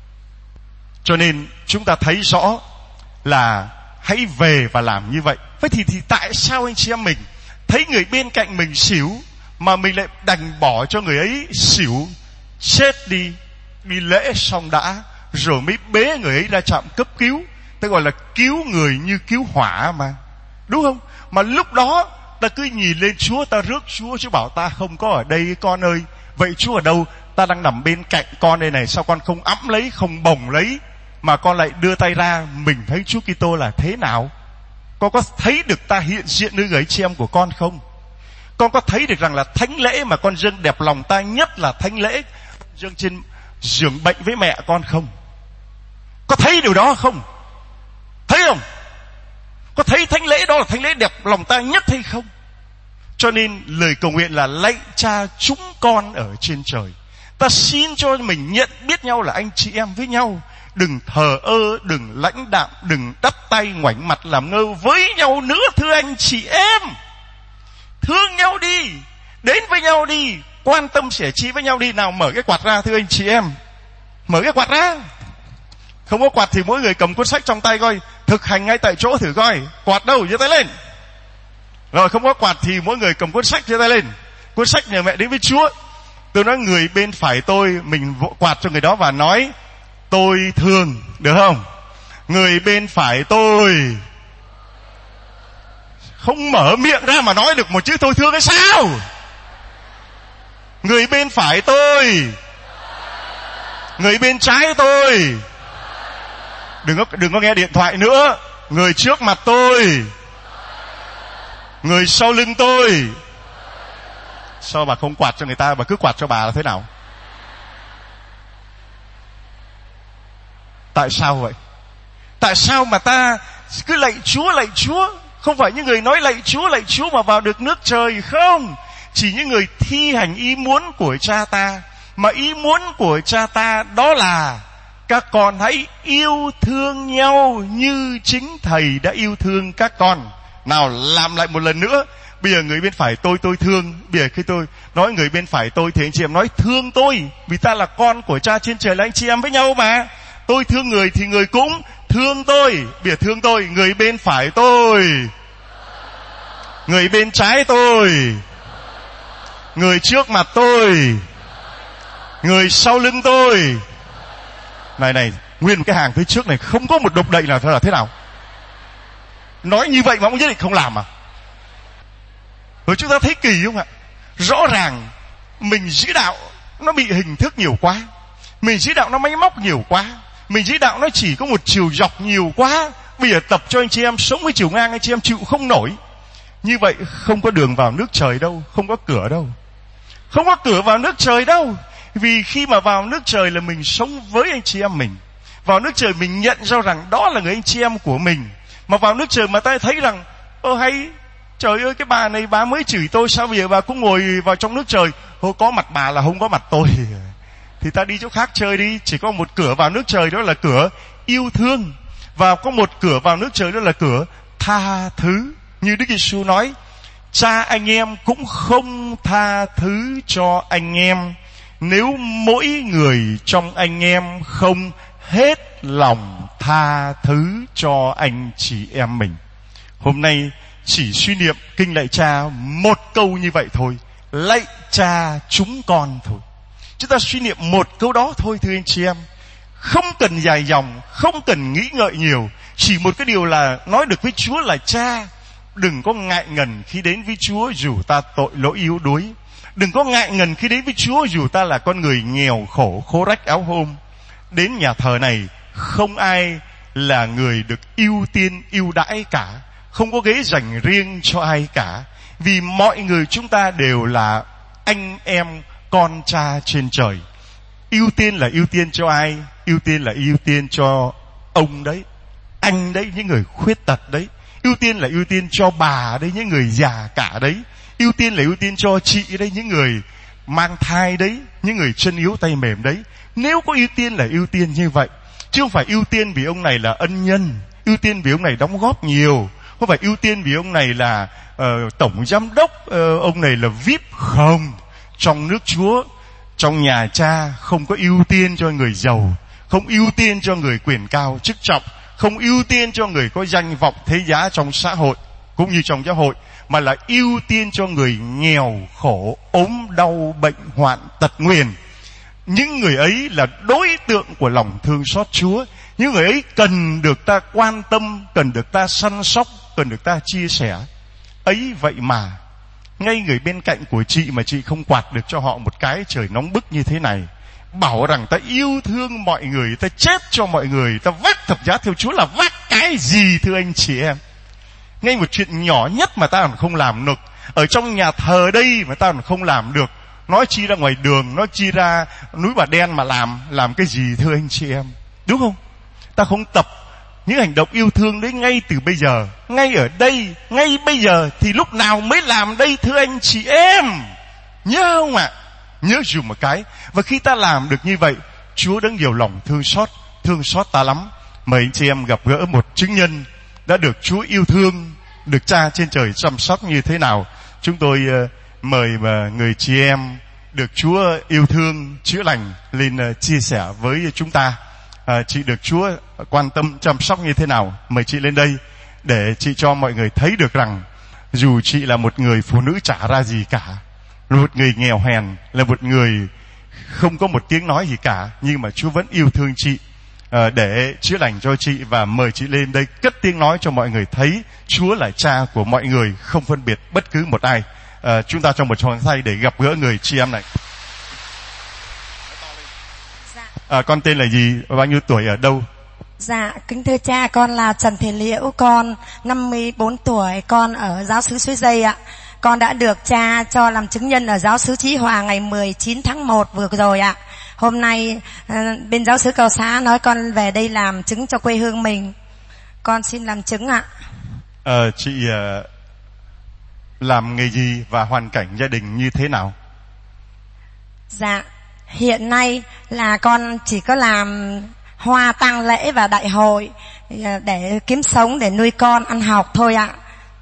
Speaker 3: Cho nên chúng ta thấy rõ là hãy về và làm như vậy. Vậy thì, thì tại sao anh chị em mình thấy người bên cạnh mình xỉu mà mình lại đành bỏ cho người ấy xỉu chết đi, đi lễ xong đã rồi mới bế người ấy ra trạm cấp cứu? Ta gọi là cứu người như cứu hỏa mà, đúng không? Mà lúc đó ta cứ nhìn lên Chúa, ta rước Chúa. Chúa bảo ta không có ở đây con ơi. Vậy Chúa ở đâu? Ta đang nằm bên cạnh con đây này, sao con không ẵm lấy, không bồng lấy, mà con lại đưa tay ra? Mình thấy Chúa Kitô là thế nào? Con có thấy được ta hiện diện nơi người chị em của con không? Con có thấy được rằng là thánh lễ mà con dâng đẹp lòng ta nhất là thánh lễ dâng trên giường bệnh với mẹ con không? Có thấy điều đó không? Thấy không? Có thấy thánh lễ đó là thánh lễ đẹp lòng ta nhất hay không? Cho nên lời cầu nguyện là lạy Cha chúng con ở trên trời, ta xin cho mình nhận biết nhau là anh chị em với nhau. Đừng thờ ơ, đừng lãnh đạm, đừng đắp tay ngoảnh mặt làm ngơ với nhau nữa. Thưa anh chị em, thương nhau đi, đến với nhau đi, quan tâm sẻ chia với nhau đi. Nào mở cái quạt ra thưa anh chị em, mở cái quạt ra. Không có quạt thì mỗi người cầm cuốn sách trong tay coi, thực hành ngay tại chỗ thử coi. Quạt đâu? giơ tay lên. Rồi không có quạt thì mỗi người cầm cuốn sách, giơ tay lên. Cuốn sách nhờ mẹ đến với Chúa. Tôi nói người bên phải tôi, mình vỗ quạt cho người đó và nói tôi thương, được không? Người bên phải tôi không mở miệng ra mà nói được một chữ tôi thương hay sao? Người bên phải tôi, người bên trái tôi, đừng có đừng có nghe điện thoại nữa. Người trước mặt tôi, người sau lưng tôi. Sao bà không quạt cho người ta, bà cứ quạt cho bà là thế nào? Tại sao vậy? Tại sao mà ta cứ lạy Chúa lạy Chúa? Không phải những người nói lạy Chúa lạy Chúa mà vào được nước trời không? Chỉ những người thi hành ý muốn của Cha ta. Mà ý muốn của Cha ta đó là các con hãy yêu thương nhau như chính Thầy đã yêu thương các con. Nào làm lại một lần nữa. Bây giờ người bên phải tôi tôi thương. Bây giờ khi tôi nói người bên phải tôi thì anh chị em nói thương tôi. Vì ta là con của Cha trên trời, là anh chị em với nhau mà. Tôi thương người thì người cũng thương tôi. Bây giờ thương tôi, người bên phải tôi, người bên trái tôi, người trước mặt tôi, người sau lưng tôi. Này này, nguyên cái hàng phía trước này không có một độc đậy nào là thế nào. Nói như vậy mà ông nhất định không làm à? Rồi chúng ta thấy kỳ không ạ? Rõ ràng mình giữ đạo nó bị hình thức nhiều quá, mình giữ đạo nó máy móc nhiều quá, mình giữ đạo nó chỉ có một chiều dọc nhiều quá. Bây giờ tập cho anh chị em sống với chiều ngang, anh chị em chịu không nổi. Như vậy không có đường vào nước trời đâu, không có cửa đâu, không có cửa vào nước trời đâu. Vì khi mà vào nước trời là mình sống với anh chị em mình. Vào nước trời mình nhận ra rằng đó là người anh chị em của mình. Mà vào nước trời mà ta thấy rằng ơ hay, trời ơi cái bà này bà mới chửi tôi, sao bây giờ bà cũng ngồi vào trong nước trời? Thôi có mặt bà là không có mặt tôi, thì ta đi chỗ khác chơi đi. Chỉ có một cửa vào nước trời, đó là cửa yêu thương. Và có một cửa vào nước trời, đó là cửa tha thứ. Như Đức Giêsu nói, cha anh em cũng không tha thứ cho anh em nếu mỗi người trong anh em không hết lòng tha thứ cho anh chị em mình. Hôm nay chỉ suy niệm kinh lạy Cha một câu như vậy thôi, lạy Cha chúng con thôi. Chúng ta suy niệm một câu đó thôi thưa anh chị em. Không cần dài dòng, không cần nghĩ ngợi nhiều. Chỉ một cái điều là nói được với Chúa là Cha. Đừng có ngại ngần khi đến với Chúa dù ta tội lỗi yếu đuối. Đừng có ngại ngần khi đến với Chúa dù ta là con người nghèo khổ, khô rách áo hôm. Đến nhà thờ này không ai là người được ưu tiên ưu đãi cả. Không có ghế dành riêng cho ai cả. Vì mọi người chúng ta đều là anh em con Cha trên trời. Ưu tiên là ưu tiên cho ai? Ưu tiên là ưu tiên cho ông đấy, anh đấy, những người khuyết tật đấy. Ưu tiên là ưu tiên cho bà đấy, những người già cả đấy. Ưu tiên là ưu tiên cho chị đấy, những người mang thai đấy, những người chân yếu tay mềm đấy. Nếu có ưu tiên là ưu tiên như vậy, chứ không phải ưu tiên vì ông này là ân nhân, ưu tiên vì ông này đóng góp nhiều, không phải ưu tiên vì ông này là uh, tổng giám đốc, uh, ông này là vi ai pi. Không, trong nước Chúa, trong nhà Cha không có ưu tiên cho người giàu, không ưu tiên cho người quyền cao chức trọng, không ưu tiên cho người có danh vọng thế giá trong xã hội cũng như trong giáo hội, mà là ưu tiên cho người nghèo khổ, ốm đau, bệnh hoạn, tật nguyền. Những người ấy là đối tượng của lòng thương xót Chúa. Những người ấy cần được ta quan tâm, cần được ta săn sóc, cần được ta chia sẻ. Ấy vậy mà ngay người bên cạnh của chị mà chị không quạt được cho họ một cái, trời nóng bức như thế này, bảo rằng ta yêu thương mọi người, ta chết cho mọi người, ta vác thập giá theo Chúa là vác cái gì thưa anh chị em? Ngay một chuyện nhỏ nhất mà ta còn không làm được, ở trong nhà thờ đây mà ta còn không làm được, nói chi ra ngoài đường, nói chi ra núi Bà Đen mà làm, làm cái gì thưa anh chị em? Đúng không? Ta không tập những hành động yêu thương đấy ngay từ bây giờ, ngay ở đây, ngay bây giờ, thì lúc nào mới làm đây thưa anh chị em? Nhớ không ạ? Nhớ dùng một cái. Và khi ta làm được như vậy, Chúa đấng nhiều lòng thương xót, thương xót ta lắm. Mời anh chị em gặp gỡ một chứng nhân đã được Chúa yêu thương, được Cha trên trời chăm sóc như thế nào. Chúng tôi uh, mời mà người chị em được Chúa yêu thương, chữa lành lên uh, chia sẻ với chúng ta. Uh, chị được Chúa quan tâm chăm sóc như thế nào? Mời chị lên đây để chị cho mọi người thấy được rằng dù chị là một người phụ nữ chả ra gì cả, là một người nghèo hèn, là một người không có một tiếng nói gì cả, nhưng mà Chúa vẫn yêu thương chị. uh, để chữa lành cho chị, và mời chị lên đây cất tiếng nói cho mọi người thấy Chúa là cha của mọi người, không phân biệt bất cứ một ai. Uh, chúng ta trong một tràng tay để gặp gỡ người chị em này. À, con tên là gì, bao nhiêu tuổi, ở đâu?
Speaker 8: Dạ, kính thưa cha, con là Trần Thị Liễu, con năm mươi bốn tuổi, con ở giáo xứ Suối Dây ạ. Con đã được cha cho làm chứng nhân ở giáo xứ Chí Hòa ngày mười chín tháng một vừa rồi ạ. Hôm nay bên giáo xứ Cầu Xá nói con về đây làm chứng cho quê hương mình. Con xin làm chứng ạ.
Speaker 3: À, chị uh, làm nghề gì và hoàn cảnh gia đình như thế nào?
Speaker 8: Dạ, hiện nay là con chỉ có làm hoa tang lễ và đại hội để kiếm sống, để nuôi con ăn học thôi ạ.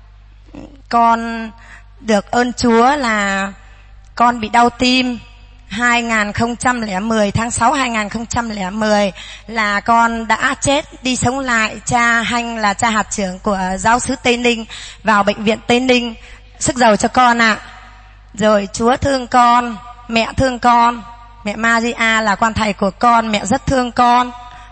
Speaker 8: Con được ơn Chúa là con bị đau tim hai nghìn không trăm lẻ mười, tháng sáu hai nghìn không trăm lẻ mười là con đã chết đi sống lại. Cha Hanh là cha hạt trưởng của giáo xứ Tây Ninh vào bệnh viện Tây Ninh sức giàu cho con ạ. Rồi Chúa thương con, mẹ thương con, mẹ Maria là quan thầy của con, mẹ rất thương con.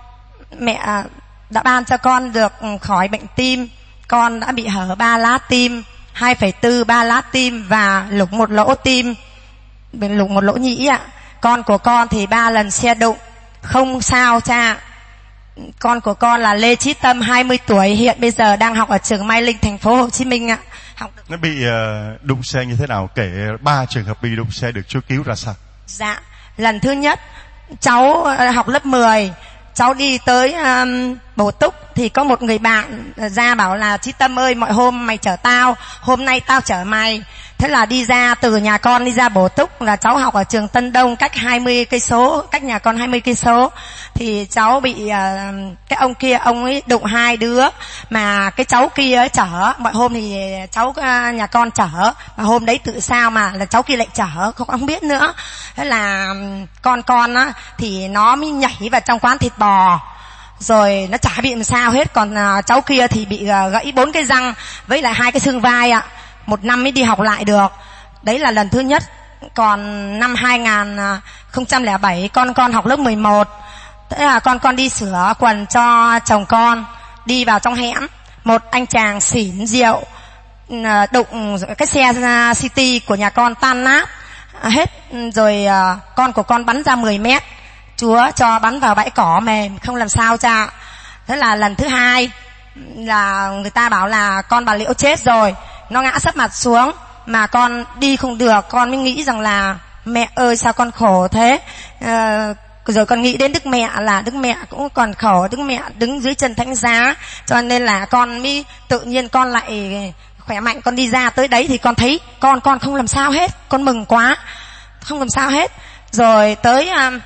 Speaker 8: Mẹ đã ban cho con được khỏi bệnh tim. Con đã bị hở ba lá tim, hai phẩy bốn, ba lá tim và lủng một lỗ tim, lủng một lỗ nhĩ ạ. Con của con thì ba lần xe đụng, không sao cha. Con của con là Lê Chí Tâm, hai mươi tuổi, hiện bây giờ đang học ở trường Mai Linh, thành phố Hồ Chí Minh ạ. Học được...
Speaker 3: Nó bị uh, đụng xe như thế nào? Kể ba trường hợp bị đụng xe được Chúa cứu ra sao?
Speaker 8: Dạ, lần thứ nhất cháu học lớp mười, cháu đi tới um, Bổ Túc thì có một người bạn ra bảo là Chí Tâm ơi, mọi hôm mày chở tao, hôm nay tao chở mày. Thế là đi ra từ nhà con đi ra Bổ Túc, là cháu học ở trường Tân Đông, cách hai mươi cây số, cách nhà con hai mươi cây số. Thì cháu bị uh, cái ông kia, ông ấy đụng hai đứa, mà cái cháu kia ấy chở. Mọi hôm thì cháu uh, nhà con chở, mà hôm đấy tự sao mà là cháu kia lại chở, không, không biết nữa. Thế là um, con con á thì nó mới nhảy vào trong quán thịt bò, rồi nó chả bị làm sao hết. Còn uh, cháu kia thì bị uh, gãy bốn cái răng với lại hai cái xương vai ạ. Một năm mới đi học lại được. Đấy là lần thứ nhất. Còn năm hai nghìn không trăm lẻ bảy con con học lớp mười một. Thế là con con đi sửa quần cho chồng con, đi vào trong hẻm, một anh chàng xỉn rượu đụng cái xe City của nhà con tan nát hết. Rồi con của con bắn ra mười mét, Chúa cho bắn vào bãi cỏ mềm, không làm sao cha. Thế là lần thứ hai là người ta bảo là con bà Liễu chết rồi, nó ngã sấp mặt xuống mà con đi không được. Con mới nghĩ rằng là mẹ ơi sao con khổ thế. à, Rồi con nghĩ đến Đức Mẹ, là Đức Mẹ cũng còn khổ, Đức Mẹ đứng dưới chân thánh giá. Cho nên là con mới tự nhiên con lại khỏe mạnh, con đi ra tới đấy thì con thấy con con không làm sao hết. Con mừng quá, không làm sao hết. Rồi tới uh,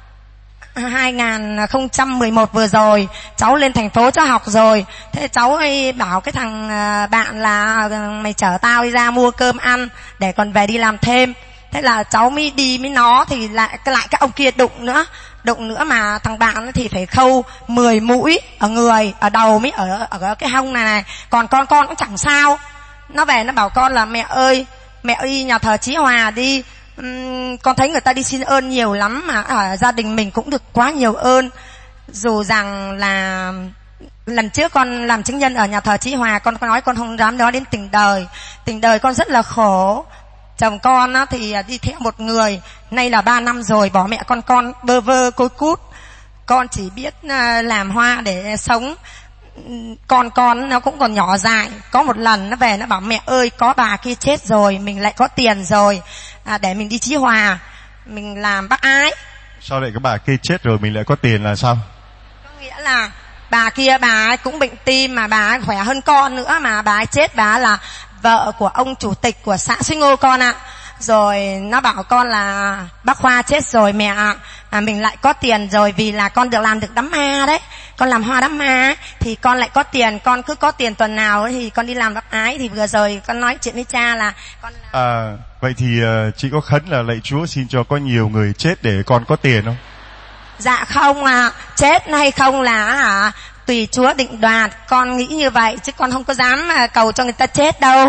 Speaker 8: hai nghìn không trăm mười một vừa rồi cháu lên thành phố cháu học rồi. Thế cháu ấy bảo cái thằng bạn là mày chở tao đi ra mua cơm ăn để còn về đi làm thêm. Thế là cháu mới đi với nó thì lại lại các ông kia đụng nữa, đụng nữa mà thằng bạn thì phải khâu mười mũi ở người, ở đầu mới ở ở cái hông này này. Còn con con cũng chẳng sao. Nó về nó bảo con là mẹ ơi, mẹ đi nhà thờ Chí Hòa đi. Uhm, con thấy người ta đi xin ơn nhiều lắm mà ở gia đình mình cũng được quá nhiều ơn. Dù rằng là lần trước con làm chứng nhân ở nhà thờ Chí Hòa, con có nói con không dám nói đến tình đời. Tình đời con rất là khổ. Chồng con á, thì đi theo một người, nay là ba năm rồi, bỏ mẹ con con bơ vơ côi cút. Con chỉ biết làm hoa để sống. Con con nó cũng còn nhỏ dại. Có một lần nó về nó bảo mẹ ơi, có bà kia chết rồi, mình lại có tiền rồi, à, để mình đi Chí Hòa, mình làm bác ái.
Speaker 3: Sao lại cái bà kia chết rồi mình lại có tiền là sao?
Speaker 8: Có nghĩa là bà kia bà ấy cũng bệnh tim mà bà ấy khỏe hơn con nữa, mà bà ấy chết, bà ấy là vợ của ông chủ tịch của xã Suối Ngô con ạ. Rồi nó bảo con là bác Khoa chết rồi mẹ ạ, à, mình lại có tiền rồi, vì là con được làm được đám ma đấy, con làm hoa đám ma thì con lại có tiền. Con cứ có tiền tuần nào ấy thì con đi làm bác ái. Thì vừa rồi con nói chuyện với cha là con là...
Speaker 3: À, vậy thì uh, chị có khấn là lạy Chúa xin cho có nhiều người chết để con có tiền không?
Speaker 8: Dạ không à, chết hay không là hả tùy Chúa định đoạt. Con nghĩ như vậy chứ con không có dám cầu cho người ta chết đâu.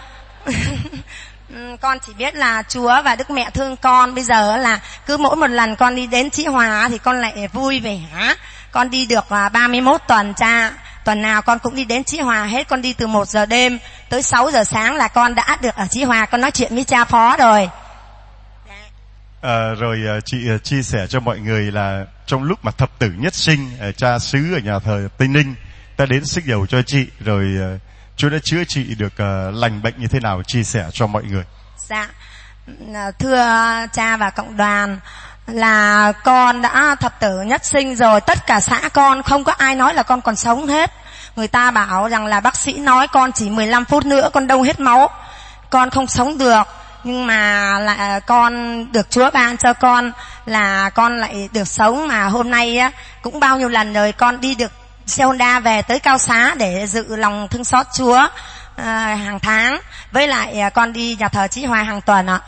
Speaker 8: Con chỉ biết là Chúa và Đức Mẹ thương con. Bây giờ là cứ mỗi một lần con đi đến Chí Hòa thì con lại vui vẻ, con đi được à, ba mươi mốt tuần cha. Tuần nào con cũng đi đến Chí Hòa hết. Con đi từ một giờ đêm tới sáu giờ sáng là con đã được ở Chí Hòa. Con nói chuyện với cha phó rồi.
Speaker 3: À, rồi chị chia sẻ cho mọi người là trong lúc mà thập tử nhất sinh, cha xứ ở nhà thờ Tây Ninh ta đến xức dầu cho chị, rồi Chúa đã chữa chị được uh, lành bệnh như thế nào, chia sẻ cho mọi người.
Speaker 8: Dạ, thưa cha và cộng đoàn, là con đã thập tử nhất sinh rồi. Tất cả xã con không có ai nói là con còn sống hết. Người ta bảo rằng là bác sĩ nói con chỉ mười lăm phút nữa con đông hết máu, con không sống được. Nhưng mà là con được Chúa ban cho con là con lại được sống. Mà hôm nay á, cũng bao nhiêu lần rồi con đi được xe Honda về tới Cao Xá để dự lòng thương xót Chúa à, hàng tháng. Với lại à, con đi nhà thờ Chí Hòa hàng tuần ạ.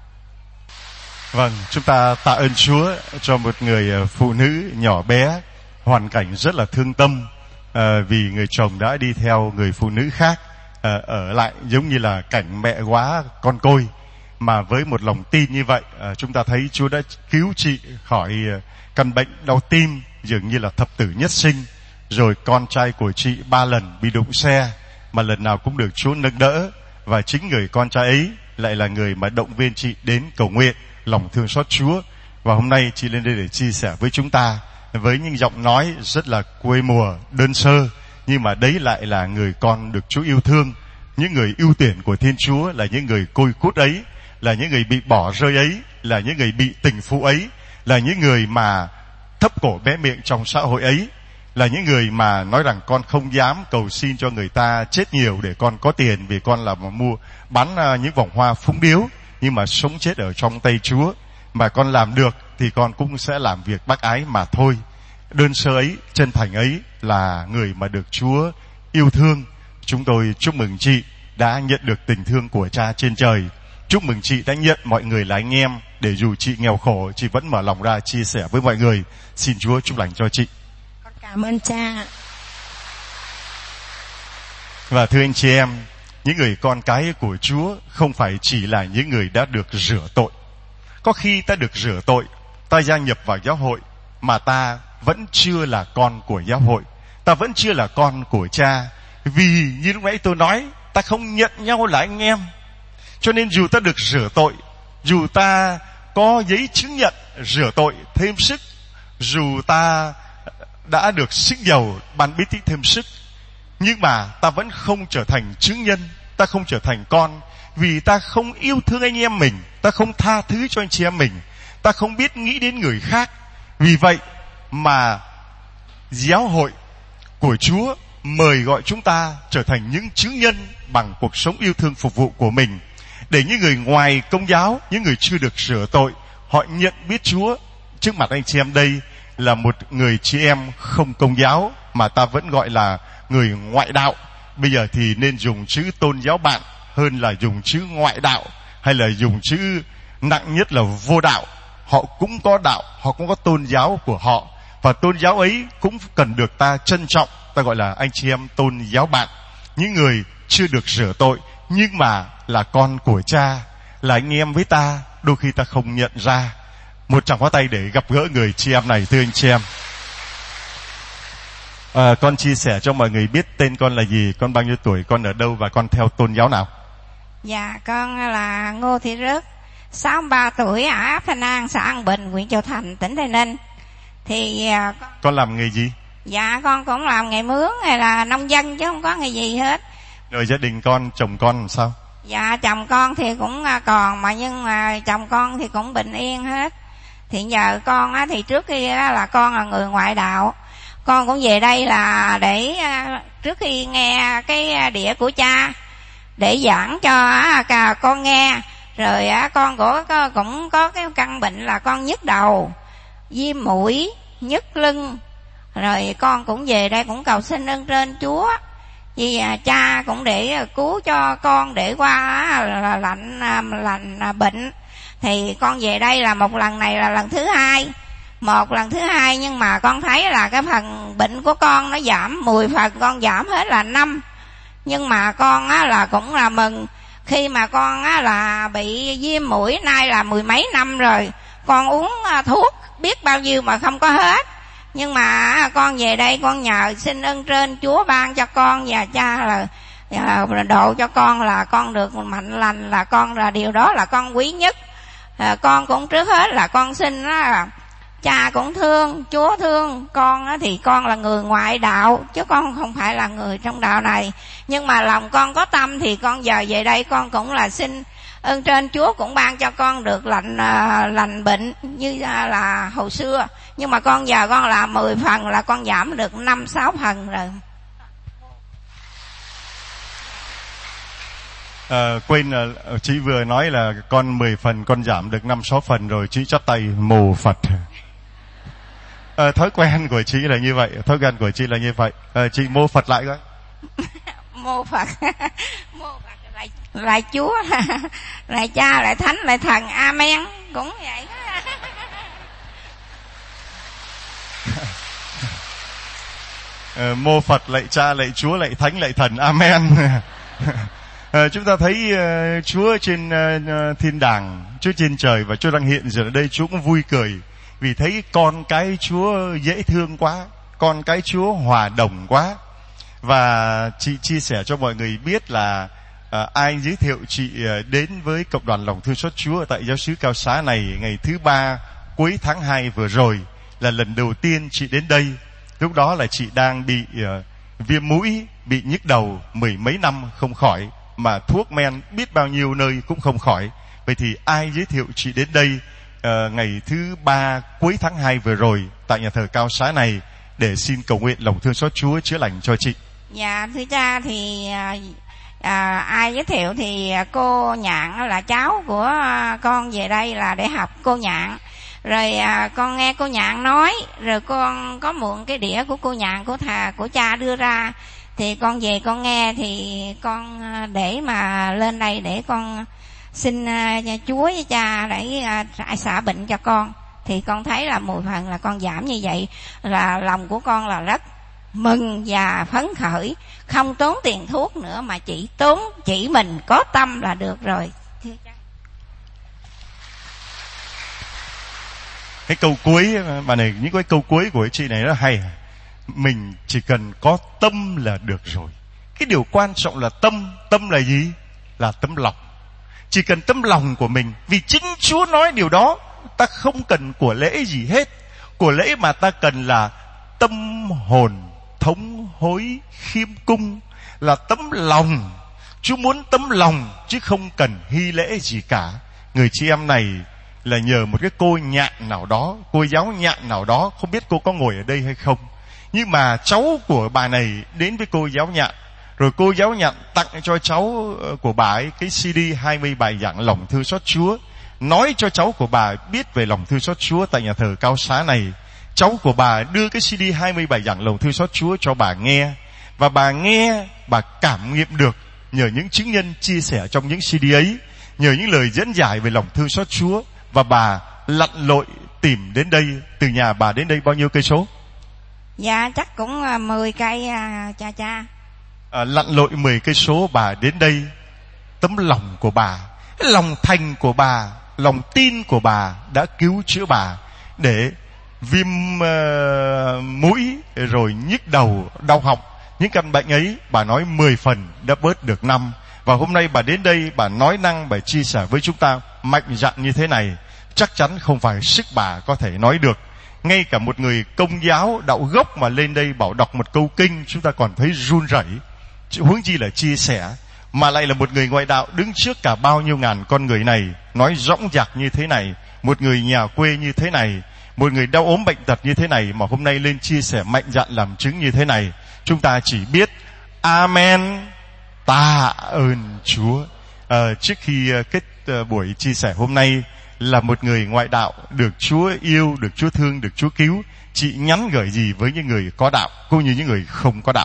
Speaker 3: Vâng, chúng ta tạ ơn Chúa cho một người phụ nữ nhỏ bé, hoàn cảnh rất là thương tâm, à, vì người chồng đã đi theo người phụ nữ khác, à, ở lại giống như là cảnh mẹ quá con côi. Mà với một lòng tin như vậy, à, chúng ta thấy Chúa đã cứu chị khỏi à, căn bệnh đau tim dường như là thập tử nhất sinh. Rồi con trai của chị ba lần bị đụng xe mà lần nào cũng được Chúa nâng đỡ, và chính người con trai ấy lại là người mà động viên chị đến cầu nguyện lòng thương xót Chúa. Và hôm nay chị lên đây để chia sẻ với chúng ta với những giọng nói rất là quê mùa, đơn sơ, nhưng mà đấy lại là người con được Chúa yêu thương. Những người ưu tuyển của Thiên Chúa là những người côi cút ấy, là những người bị bỏ rơi ấy, là những người bị tình phụ ấy, là những người mà thấp cổ bé miệng trong xã hội ấy, là những người mà nói rằng con không dám cầu xin cho người ta chết nhiều để con có tiền, vì con là mà mua bán uh, những vòng hoa phúng điếu, nhưng mà sống chết ở trong tay Chúa. Mà con làm được thì con cũng sẽ làm việc bác ái mà thôi. Đơn sơ ấy, chân thành ấy là người mà được Chúa yêu thương. Chúng tôi chúc mừng chị đã nhận được tình thương của Cha trên trời. Chúc mừng chị đã nhận mọi người là anh em, để dù chị nghèo khổ, chị vẫn mở lòng ra chia sẻ với mọi người. Xin Chúa chúc lành cho chị.
Speaker 8: Con cảm ơn cha.
Speaker 3: Và thưa anh chị em, những người con cái của Chúa không phải chỉ là những người đã được rửa tội. Có khi ta được rửa tội, ta gia nhập vào giáo hội, mà ta vẫn chưa là con của giáo hội, ta vẫn chưa là con của Cha. Vì như lúc nãy tôi nói, ta không nhận nhau là anh em. Cho nên dù ta được rửa tội, dù ta có giấy chứng nhận rửa tội thêm sức, dù ta đã được xức dầu ban bí tích thêm sức, nhưng mà ta vẫn không trở thành chứng nhân, ta không trở thành con, vì ta không yêu thương anh em mình, ta không tha thứ cho anh chị em mình, ta không biết nghĩ đến người khác. Vì vậy mà giáo hội của Chúa mời gọi chúng ta trở thành những chứng nhân bằng cuộc sống yêu thương phục vụ của mình, để những người ngoài công giáo, những người chưa được rửa tội, họ nhận biết Chúa. Trước mặt anh chị em đây là một người chị em không công giáo, mà ta vẫn gọi là người ngoại đạo. Bây giờ thì nên dùng chữ tôn giáo bạn hơn là dùng chữ ngoại đạo, hay là dùng chữ nặng nhất là vô đạo. Họ cũng có đạo, họ cũng có tôn giáo của họ, và tôn giáo ấy cũng cần được ta trân trọng. Ta gọi là anh chị em tôn giáo bạn, những người chưa được rửa tội nhưng mà là con của Cha, là anh em với ta, đôi khi ta không nhận ra. Một tràng pháo tay để gặp gỡ người chị em này, thưa anh chị em. À, con chia sẻ cho mọi người biết tên con là gì, con bao nhiêu tuổi, con ở đâu và con theo tôn giáo nào?
Speaker 9: Dạ, con là Ngô Thị Rước, sáu mươi ba tuổi, ở ấp Thanh An, xã An Bình, huyện Châu Thành, tỉnh Tây Ninh. Thì con...
Speaker 3: con làm nghề gì?
Speaker 9: Dạ, con cũng làm nghề mướn hay là nông dân chứ không có nghề gì hết.
Speaker 3: Rồi gia đình con, chồng con làm sao?
Speaker 9: Dạ, chồng con thì cũng còn, mà nhưng mà chồng con thì cũng bình yên hết. Thì nhờ con á, thì trước khi á, là con là người ngoại đạo, con cũng về đây là để trước khi nghe cái đĩa của Cha để giảng cho cả con nghe. Rồi con của cũng có cái căn bệnh là con nhức đầu, viêm mũi, nhức lưng. Rồi con cũng về đây cũng cầu xin ơn trên Chúa, vì Cha cũng để cứu cho con để qua là lạnh lành bệnh. Thì con về đây là một lần này là lần thứ hai, một lần thứ hai nhưng mà con thấy là cái phần bệnh của con nó giảm, mười phần con giảm hết là năm. Nhưng mà con á là cũng là mừng, khi mà con á là bị viêm mũi nay là mười mấy năm rồi, con uống thuốc biết bao nhiêu mà không có hết. Nhưng mà con về đây con nhờ xin ơn trên Chúa ban cho con và cha là, là độ cho con là con được mạnh lành, là con là điều đó là con quý nhất. À, con cũng trước hết là con xin là cha cũng thương, Chúa thương con á, thì con là người ngoại đạo chứ con không phải là người trong đạo này. Nhưng mà lòng con có tâm thì con giờ về đây con cũng là xin ơn trên Chúa cũng ban cho con được lành uh, lành bệnh như uh, là hồi xưa. Nhưng mà con giờ con là mười phần là con giảm được năm sáu phần rồi.
Speaker 3: À, quên là chị vừa nói là con mười phần con giảm được năm sáu phần rồi, chị chắp tay mồ Phật. À, thói quen của chị là như vậy, thói quen của chị là như vậy. À, chị mô Phật lại coi.
Speaker 9: Mô Phật, mô Phật lại, lại Chúa, lại Cha, lại Thánh, lại Thần, Amen, cũng vậy.
Speaker 3: À, mô Phật lại Cha, lại Chúa, lại Thánh, lại Thần, Amen. À, chúng ta thấy uh, Chúa trên uh, thiên đàng, Chúa trên trời và Chúa đang hiện giờ ở đây. Chúa cũng vui cười vì thấy con cái Chúa dễ thương quá, con cái Chúa hòa đồng quá. Và chị chia sẻ cho mọi người biết là uh, ai giới thiệu chị uh, đến với cộng đoàn lòng thương xót Chúa tại giáo xứ Cao Xá này ngày thứ ba cuối tháng hai vừa rồi, là lần đầu tiên chị đến đây. Lúc đó là chị đang bị uh, viêm mũi, bị nhức đầu mười mấy năm không khỏi, mà thuốc men biết bao nhiêu nơi cũng không khỏi. Vậy thì ai giới thiệu chị đến đây uh, ngày thứ ba cuối tháng hai vừa rồi tại nhà thờ Cao Xá này để xin cầu nguyện lòng thương xót Chúa chữa lành cho chị?
Speaker 9: Dạ thưa cha, thì à, ai giới thiệu thì cô Nhạn là cháu của con về đây là để học cô Nhạn. Rồi à, con nghe cô Nhạn nói, rồi con có mượn cái đĩa của cô Nhạn của thà của cha đưa ra, thì con về con nghe thì con để mà lên đây để con xin uh, Chúa với cha để uh, xả bệnh cho con. Thì con thấy là mười phần là con giảm như vậy là lòng của con là rất mừng và phấn khởi, không tốn tiền thuốc nữa mà chỉ tốn chỉ mình có tâm là được rồi. Thưa cha.
Speaker 3: Cái câu cuối bà này, những cái câu cuối của chị này nó hay. Mình chỉ cần có tâm là được rồi. Cái điều quan trọng là tâm. Tâm là gì? Là tấm lòng. Chỉ cần tấm lòng của mình. Vì chính Chúa nói điều đó. Ta không cần của lễ gì hết. Của lễ mà ta cần là tâm hồn thống hối khiêm cung, là tấm lòng. Chúa muốn tấm lòng chứ không cần hy lễ gì cả. Người chị em này là nhờ một cái cô Nhạn nào đó, cô giáo Nhạn nào đó, không biết cô có ngồi ở đây hay không. Nhưng mà cháu của bà này đến với cô giáo Nhạn, rồi cô giáo Nhạn tặng cho cháu của bà ấy cái xê đê hai mươi bài giảng lòng thương xót Chúa, nói cho cháu của bà biết về lòng thương xót Chúa tại nhà thờ Cao Xá này. Cháu của bà đưa cái xê đê hai mươi bài giảng lòng thương xót Chúa cho bà nghe, và bà nghe, bà cảm nghiệm được nhờ những chứng nhân chia sẻ trong những xê đê ấy, nhờ những lời dẫn giải về lòng thương xót Chúa, và bà lặn lội tìm đến đây. Từ nhà bà đến đây bao nhiêu cây số?
Speaker 9: Dạ chắc cũng mười cây à, cha cha.
Speaker 3: À, lặn lội mười cây số bà đến đây. Tấm lòng của bà, lòng thành của bà, lòng tin của bà đã cứu chữa bà, để viêm uh, mũi rồi nhức đầu, đau họng, những căn bệnh ấy bà nói mười phần đã bớt được năm. Và hôm nay bà đến đây, bà nói năng, bà chia sẻ với chúng ta mạnh dạn như thế này, chắc chắn không phải sức bà có thể nói được. Ngay cả một người công giáo đạo gốc mà lên đây bảo đọc một câu kinh, chúng ta còn thấy run rẩy, huống chi là chia sẻ. Mà lại là một người ngoại đạo đứng trước cả bao nhiêu ngàn con người này, nói dõng dạc như thế này, một người nhà quê như thế này, một người đau ốm bệnh tật như thế này, mà hôm nay lên chia sẻ mạnh dạn làm chứng như thế này. Chúng ta chỉ biết Amen, tạ ơn Chúa. À, trước khi kết uh, buổi chia sẻ hôm nay, là một người ngoại đạo được Chúa yêu, được Chúa thương, được Chúa cứu, chị nhắn gửi gì với những người có đạo cũng như những người không có đạo?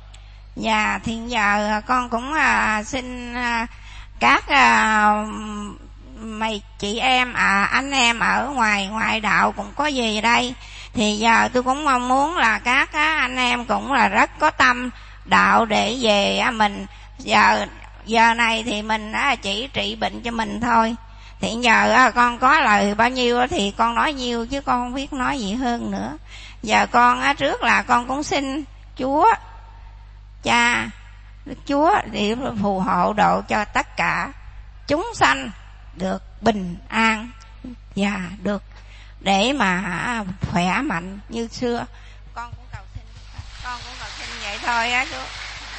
Speaker 9: Dạ thì giờ con cũng à, xin à, các à, mày chị em à, anh em ở ngoài ngoại đạo cũng có về đây, thì giờ tôi cũng mong muốn là các á, anh em cũng là rất có tâm đạo để về á, mình giờ giờ này thì mình á, chỉ trị bệnh cho mình thôi. Thì giờ á, con có lời bao nhiêu thì con nói nhiêu chứ con không biết nói gì hơn nữa. Giờ con á, trước là con cũng xin Chúa Cha, Đức Chúa để phù hộ độ cho tất cả chúng sanh được bình an và được để mà khỏe mạnh như xưa. Con cũng cầu xin, con cũng cầu xin vậy thôi á Chúa.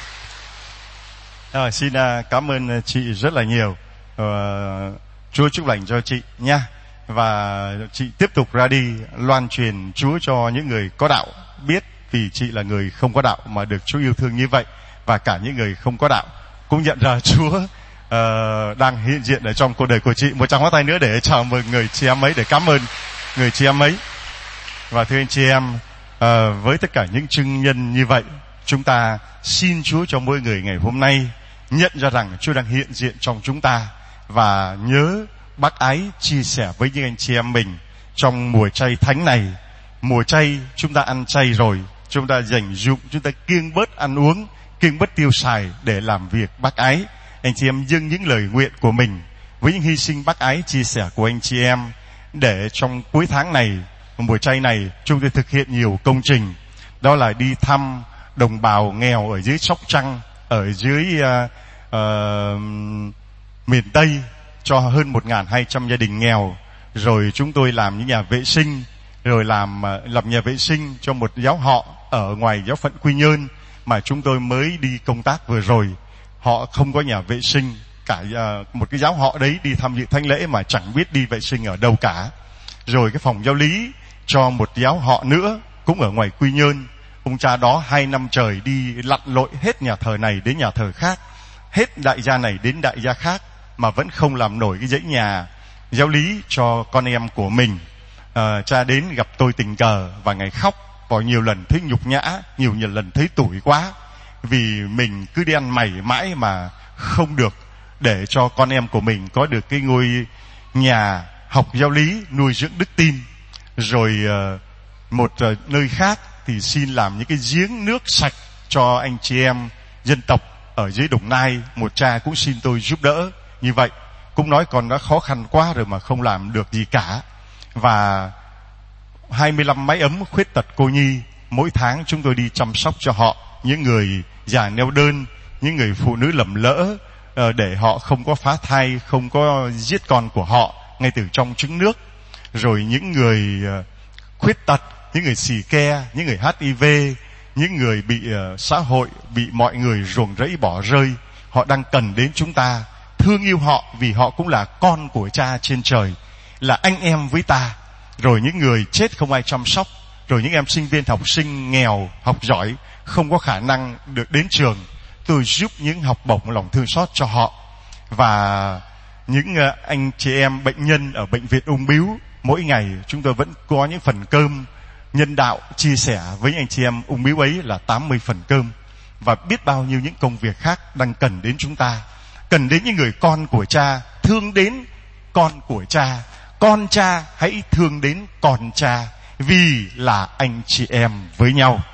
Speaker 3: À, xin uh, cảm ơn chị rất là nhiều. Uh, Chúa chúc lành cho chị nha. Và chị tiếp tục ra đi loan truyền Chúa cho những người có đạo biết, vì chị là người không có đạo mà được Chúa yêu thương như vậy. Và cả những người không có đạo cũng nhận ra Chúa uh, đang hiện diện ở trong cuộc đời của chị. Một tràng pháo tay nữa để chào mừng người chị em ấy, để cảm ơn người chị em ấy. Và thưa anh chị em, uh, với tất cả những chứng nhân như vậy, chúng ta xin Chúa cho mỗi người ngày hôm nay nhận ra rằng Chúa đang hiện diện trong chúng ta. Và nhớ bác ái chia sẻ với những anh chị em mình trong mùa chay thánh này. Mùa chay chúng ta ăn chay rồi, chúng ta dành dụng, chúng ta kiêng bớt ăn uống, kiêng bớt tiêu xài để làm việc bác ái. Anh chị em dâng những lời nguyện của mình với những hy sinh bác ái chia sẻ của anh chị em, để trong cuối tháng này, mùa chay này, chúng tôi thực hiện nhiều công trình. Đó là đi thăm đồng bào nghèo ở dưới Sóc Trăng, ở dưới uh, uh, miền Tây, cho hơn một nghìn hai trăm gia đình nghèo. Rồi chúng tôi làm những nhà vệ sinh, rồi làm làm nhà vệ sinh cho một giáo họ ở ngoài giáo phận Quy Nhơn mà chúng tôi mới đi công tác vừa rồi. Họ không có nhà vệ sinh, cả uh, một cái giáo họ đấy đi tham dự thánh lễ mà chẳng biết đi vệ sinh ở đâu cả. Rồi cái phòng giáo lý cho một giáo họ nữa cũng ở ngoài Quy Nhơn. Ông cha đó hai năm trời đi lặn lội hết nhà thờ này đến nhà thờ khác, hết đại gia này đến đại gia khác, mà vẫn không làm nổi cái dãy nhà giáo lý cho con em của mình. À, cha đến gặp tôi tình cờ và ngài khóc, và nhiều lần thấy nhục nhã, nhiều nhiều lần thấy tủi quá, vì mình cứ đi ăn mày mãi mà không được để cho con em của mình có được cái ngôi nhà học giáo lý nuôi dưỡng đức tin. Rồi uh, một uh, nơi khác thì xin làm những cái giếng nước sạch cho anh chị em dân tộc ở dưới Đồng Nai. Một cha cũng xin tôi giúp đỡ như vậy, cũng nói còn đã khó khăn quá rồi mà không làm được gì cả. Và hai mươi lăm mái ấm khuyết tật cô nhi, mỗi tháng chúng tôi đi chăm sóc cho họ, những người già neo đơn, những người phụ nữ lầm lỡ, để họ không có phá thai, không có giết con của họ ngay từ trong trứng nước. Rồi những người khuyết tật, những người xì ke, những người hát i vê, những người bị uh, xã hội, bị mọi người ruồng rẫy bỏ rơi, họ đang cần đến chúng ta, thương yêu họ vì họ cũng là con của cha trên trời, là anh em với ta. Rồi những người chết không ai chăm sóc, rồi những em sinh viên học sinh nghèo, học giỏi, không có khả năng được đến trường, tôi giúp những học bổng lòng thương xót cho họ. Và những uh, anh chị em bệnh nhân ở bệnh viện ung bướu, mỗi ngày chúng tôi vẫn có những phần cơm nhân đạo chia sẻ với anh chị em ung bướu ấy là tám mươi phần cơm. Và biết bao nhiêu những công việc khác đang cần đến chúng ta, cần đến những người con của cha, thương đến con của cha. Con cha hãy thương đến con cha, vì là anh chị em với nhau.